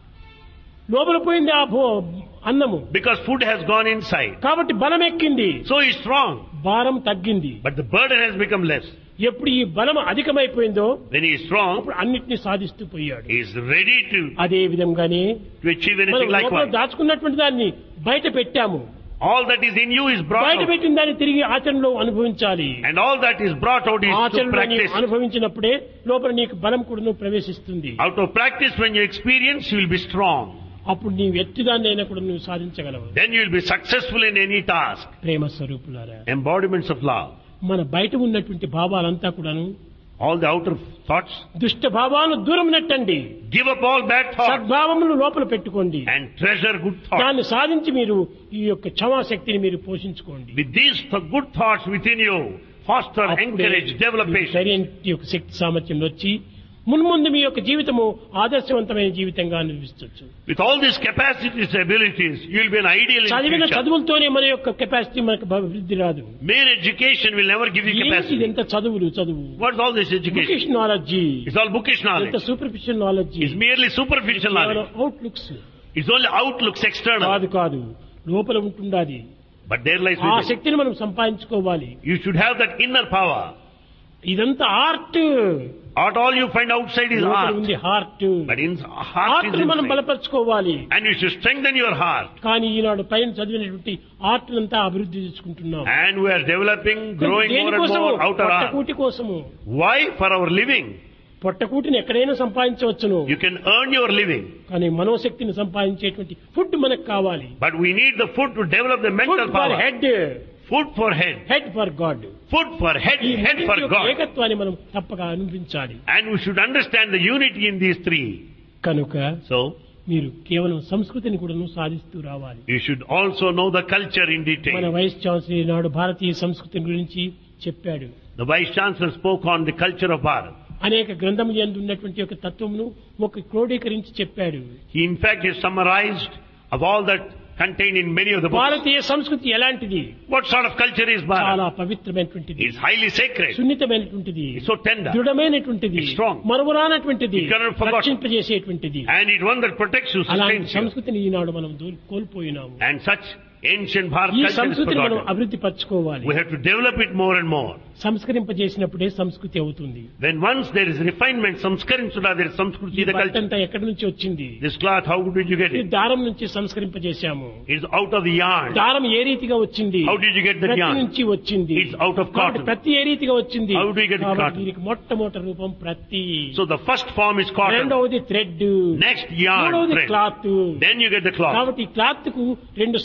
లోపల పోయింది ఆ అన్నము. because food has gone inside. కాబట్టి బలం ఎక్కింది, So he is strong, భారం తగ్గింది. but the burden has become less. ఎప్పుడు ఈ బలం అధికమైపోయిందో When he is strong, అప్పుడు అన్నిటినీ సాధిస్తూ పోయాడు. he is ready అదే విధంగానే to achieve మనం anything లోపల likewise. దాచుకున్నటువంటి దాన్ని బయట పెట్టాము. All that is in you is brought బయట out, పెట్టిన దాన్ని తిరిగి ఆచరణలో అనుభవించాలి. and all that is brought out is to ఆచరణలో నీవు practice. అనుభవించినప్పుడే లోపల నీకు బలం కూడా ప్రవేశిస్తుంది. Out of practice, when you experience, you will be strong. అప్పుడు నీవు ఎట్టిదాన్ని అయినా కూడా నువ్వు సాధించగలవు. Then you will be successful in any task. ప్రేమ స్వరూపులారా, Embodiments of love. మన బయట ఉన్నటువంటి భావాలంతా కూడాను All the outer thoughts, దుష్ట భావాలను దూరం నెట్టండి. give up all bad thoughts సద్భావములను లోపల పెట్టుకోండి. and treasure good thoughts. దాన్ని సాధించి మీరు ఈ యొక్క క్షమాశక్తిని మీరు పోషించుకోండి. With these good thoughts within you, foster, encourage, develop patience. శరీరం యొక్క శక్తి సామర్థ్యం వచ్చి మున్ముందు మీ యొక్క జీవితము ఆదర్శవంతమైన జీవితంగా అనిపిస్తొచ్చు. With all these capacities, abilities, you will be an ideal in చదివిన future. చదువులతోనే మన యొక్క కెపాసిటీ మనకు అభివృద్ధి రాదు. Mere education will never give you ఏంటి capacity. ఇదంతా చదువు What's all this education? Bookish knowledge, It's all bookish ఎంత knowledge. Superficial knowledge, It's merely superficial knowledge. Outlooks It's only outlooks external. కాదు లోపల ఉంటుండాలి. But there lies ఆ within. శక్తిని మనం సంపాదించుకోవాలి. You should have that inner power. ఇదంతా art. Art all you find outside is art. ఉంది heart. But in heart art is మనం inside. బలపరచుకోవాలి. And you should strengthen your heart. కానీ ఈనాడు పైన చదివినటువంటి ఆర్ట్ అంతా అభివృద్ధి చేసుకుంటున్నాం. And we are developing, growing more and more outer art. పొట్టకూటి కోసము. Why? For our living. పొట్టకూటిని ఎక్కడైనా సంపాదించవచ్చును. You can earn your living. కానీ మనోశక్తిని సంపాదించేటువంటి ఫుడ్ మనకు కావాలి. But we need the food to develop the mental food for power. Head, Food for head. Head for God. Food for head, ఈ head for రెండింటి యొక్క God. ఏకత్వాన్ని మనం తప్పక అనుభవించాలి. And we should understand the unity in these three. కనుక So, మీరు కేవలం సంస్కృతిని కూడా సాధిస్తూ రావాలి. you should also know the culture in మన detail. వైస్ ఛాన్సలర్ ఈనాడు భారతీయ సంస్కృతి గురించి చెప్పాడు. The Vice Chancellor spoke on the culture of Bharat. అనేక గ్రంథములు యందు ఉన్నటువంటి యొక్క తత్వమును ఒక క్రోడీకరించి చెప్పాడు. He in fact is summarized of all that contained in many of the books. భారతీయ సంస్కృతి ఎలాంటిది? What sort of culture is చాలా Bharat? పవిత్రమైనటువంటిది, It's highly sacred. సున్నితమైనటువంటిది, It's so tender. దృఢమైనటువంటిది, It's strong. మరువరానటువంటిది, It cannot be forgotten. రక్షింపజేసేటువంటిది. And it's one that protects you, అలాంటి sustains you. సంస్కృతిని ఈనాడు మనం కోల్పోయినాము. And such ancient Bharat ఈ culture is సంస్కృతిని మనం forgotten. అభివృద్ధి పరచుకోవాలి. We have to develop it more and more. సంస్కరింపజేసినప్పుడే సంస్కృతి అవుతుంది. When once there is refinement, samskarim sudha, there is samskruti, the culture. బట్టంతా ఎక్కడి నుంచి వచ్చింది? This cloth, how did you get ఈ it? దారం నుంచి సంస్కరింపజేశాము. It's out of the yarn. దారం ఏ రీతిగా వచ్చింది? How did you get that ప్రతి yarn? నుంచి వచ్చింది. It's out of కాబట్టి cotton. ప్రతి ఏ రీతిగా వచ్చింది? How do you get కాబట్టి cotton? దీనికి మొట్టమొదటి రూపం ప్రతి. So the first form is cotton. రెండవది థ్రెడ్, Next yarn, మూడవది thread. Cloth. Then you get the cloth. కాబట్టి ఈ క్లాత్ కు రెండు సంస్కారాలు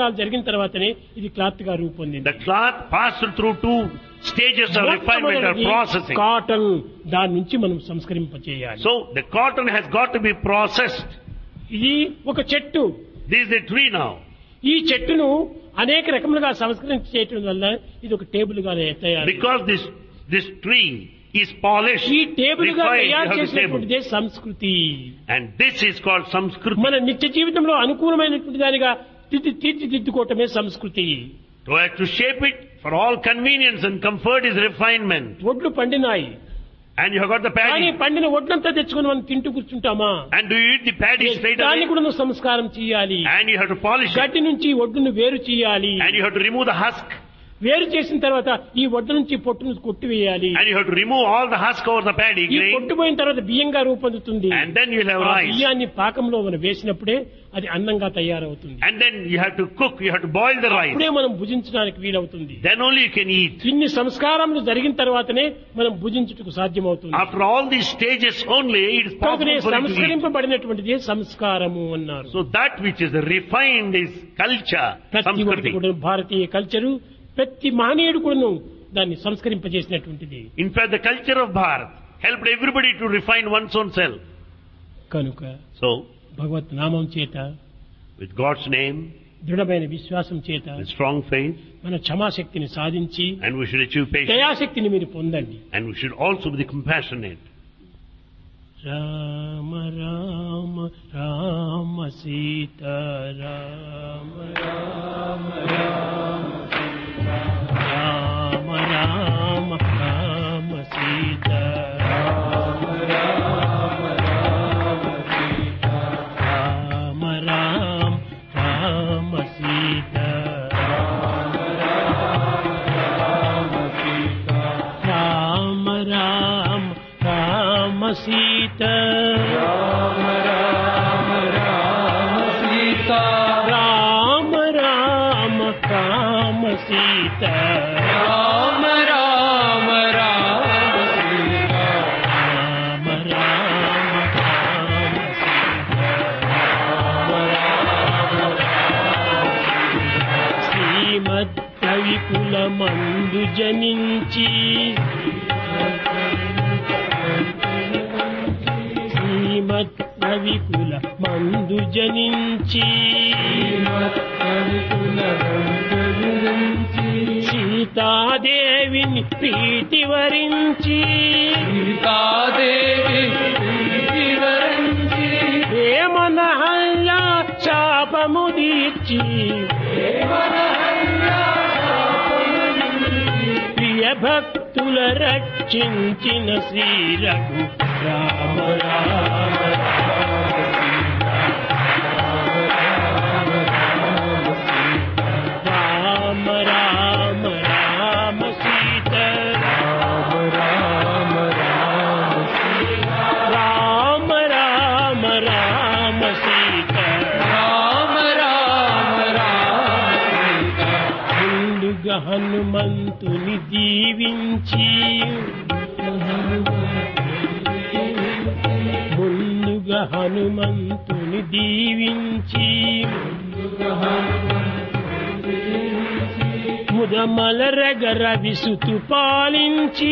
సంస్కారాలు జరిగిన తర్వాతనే ఇది క్లాత్ గా రూపొందింది. The cloth passed through 2 stages of refinement or processing. Cotton, దాని నుంచి మనం సంస్కరింపచేయాలి. So the cotton has got to be processed. ఇది ఒక చెట్టు. This is the tree now. ఈ చెట్టును అనేక రకములుగా సంస్కరించి చేయటం వల్ల ఇది ఒక టేబుల్ గా తయారు. Because this tree is polished, ఈ టేబుల్ గా refined, you తయారు have the table. చేసినటువంటిదే సంస్కృతి. And this is called Samskriti. మన నిత్య జీవితంలో అనుకూలమైనటువంటి దానిగా తీర్చిదిద్దుకోవటమే సంస్కృతి. To have to shape it for all convenience and comfort is refinement. ఒడ్లు పండినాయి, And you have got the కానీ paddy. పండిన ఒడ్లంతా తెచ్చుకొని మనం తింటూ కూర్చుంటామా? And do you eat the paddy straight దాన్ని away? కూడా నువ్వు సంస్కారం చేయాలి. And you have to polish it. గడ్డి నుంచి ఒడ్డును వేరు చేయాలి. And you have to remove the husk. వేరు చేసిన తర్వాత ఈ ఒడ్డు నుంచి పొట్టును కొట్టివేయాలి. And you have to remove all the husk over the paddy ఈ grain. కొట్టుపోయిన తర్వాత బియ్యంగా రూపొందుతుంది. And then you'll have ఆ rice. బియ్యాన్ని పాకంలో మనం వేసినప్పుడే అది అన్నంగా తయారవుతుంది. And then you have to cook, you have to boil the rice. అప్పుడే మనం భుజించడానికి వీలవుతుంది. Then only you can eat. ఇన్ని సంస్కారములు జరిగిన తర్వాతనే మనం భుజించుటకు సాధ్యమవుతుంది. After all these stages only, it is కనుకనే possible for you to eat. సంస్కరింపబడినటువంటిది సంస్కారము అన్నారు. So that which is refined is culture, ప్రతి ఒక్కటి Samskriti. కూడా భారతీయ కల్చరు, ప్రతి మానవుడు కూడాను దాన్ని సంస్కరింపజేసినటువంటిది. In fact, the culture of Bharat helped everybody to refine one's own self. కనుక So, భగవత్ నామం చేత, with God's name, దృఢమైన విశ్వాసం చేత with strong faith, మన క్షమాశక్తిని సాధించి and we should achieve patience, దయాశక్తిని మీరు పొందండి. and we should also be compassionate. Rama Rama Rama Sita Rama Rama Rama Rama Rama Rama Sita Rama Rama Rama Sita Rama Rama Rama Sita Rama Rama Sita Rama Rama Rama Sita Rama Rama Rama Sita Rama Rama Rama Sita Rama Rama Rama Sita Rama Rama Rama Sita Rama Rama శ్రీమద్ కవికుల మందు జనించి శ్రీమద్ కవికుల మందు జనించి సీతాదేవిని ప్రీతి వరించి ప్రేమనహల్లా శాపము దీర్చి ప్రియ భక్తుల రక్షించిన శ్రీ రఘు రామ రామ రామ రామ రామ సీత రామ రామ రామ సీత రామ రామ రామ సీత రామ రామ రామ సీత ముందుగా హనుమంతుని దీవించి ముందుగా హనుమంతుని దీవించి ముదమలరగర విసుతు పాలించి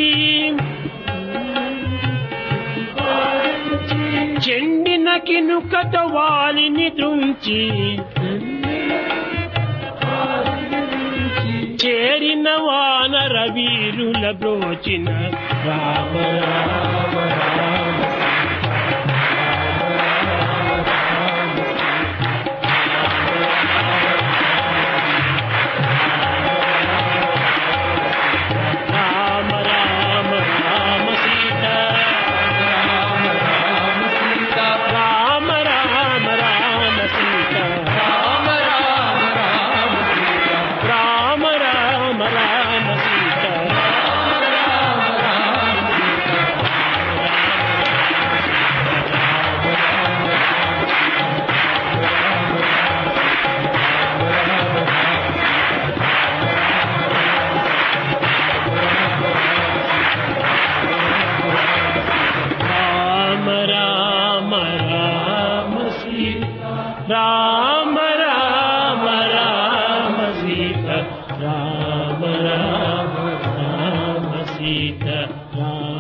చెండిన కినుకత వాలిని దృంచి చేరిన వానర వీరుల బ్రోచిన రామ రామ రామ రామ రామ రామ సీత రామ రామ సీత రామ రామ రామ సీత రామ రామ రామ సీత రామ రామ రామ సీత రామ రామ రామ సీత సీత రామ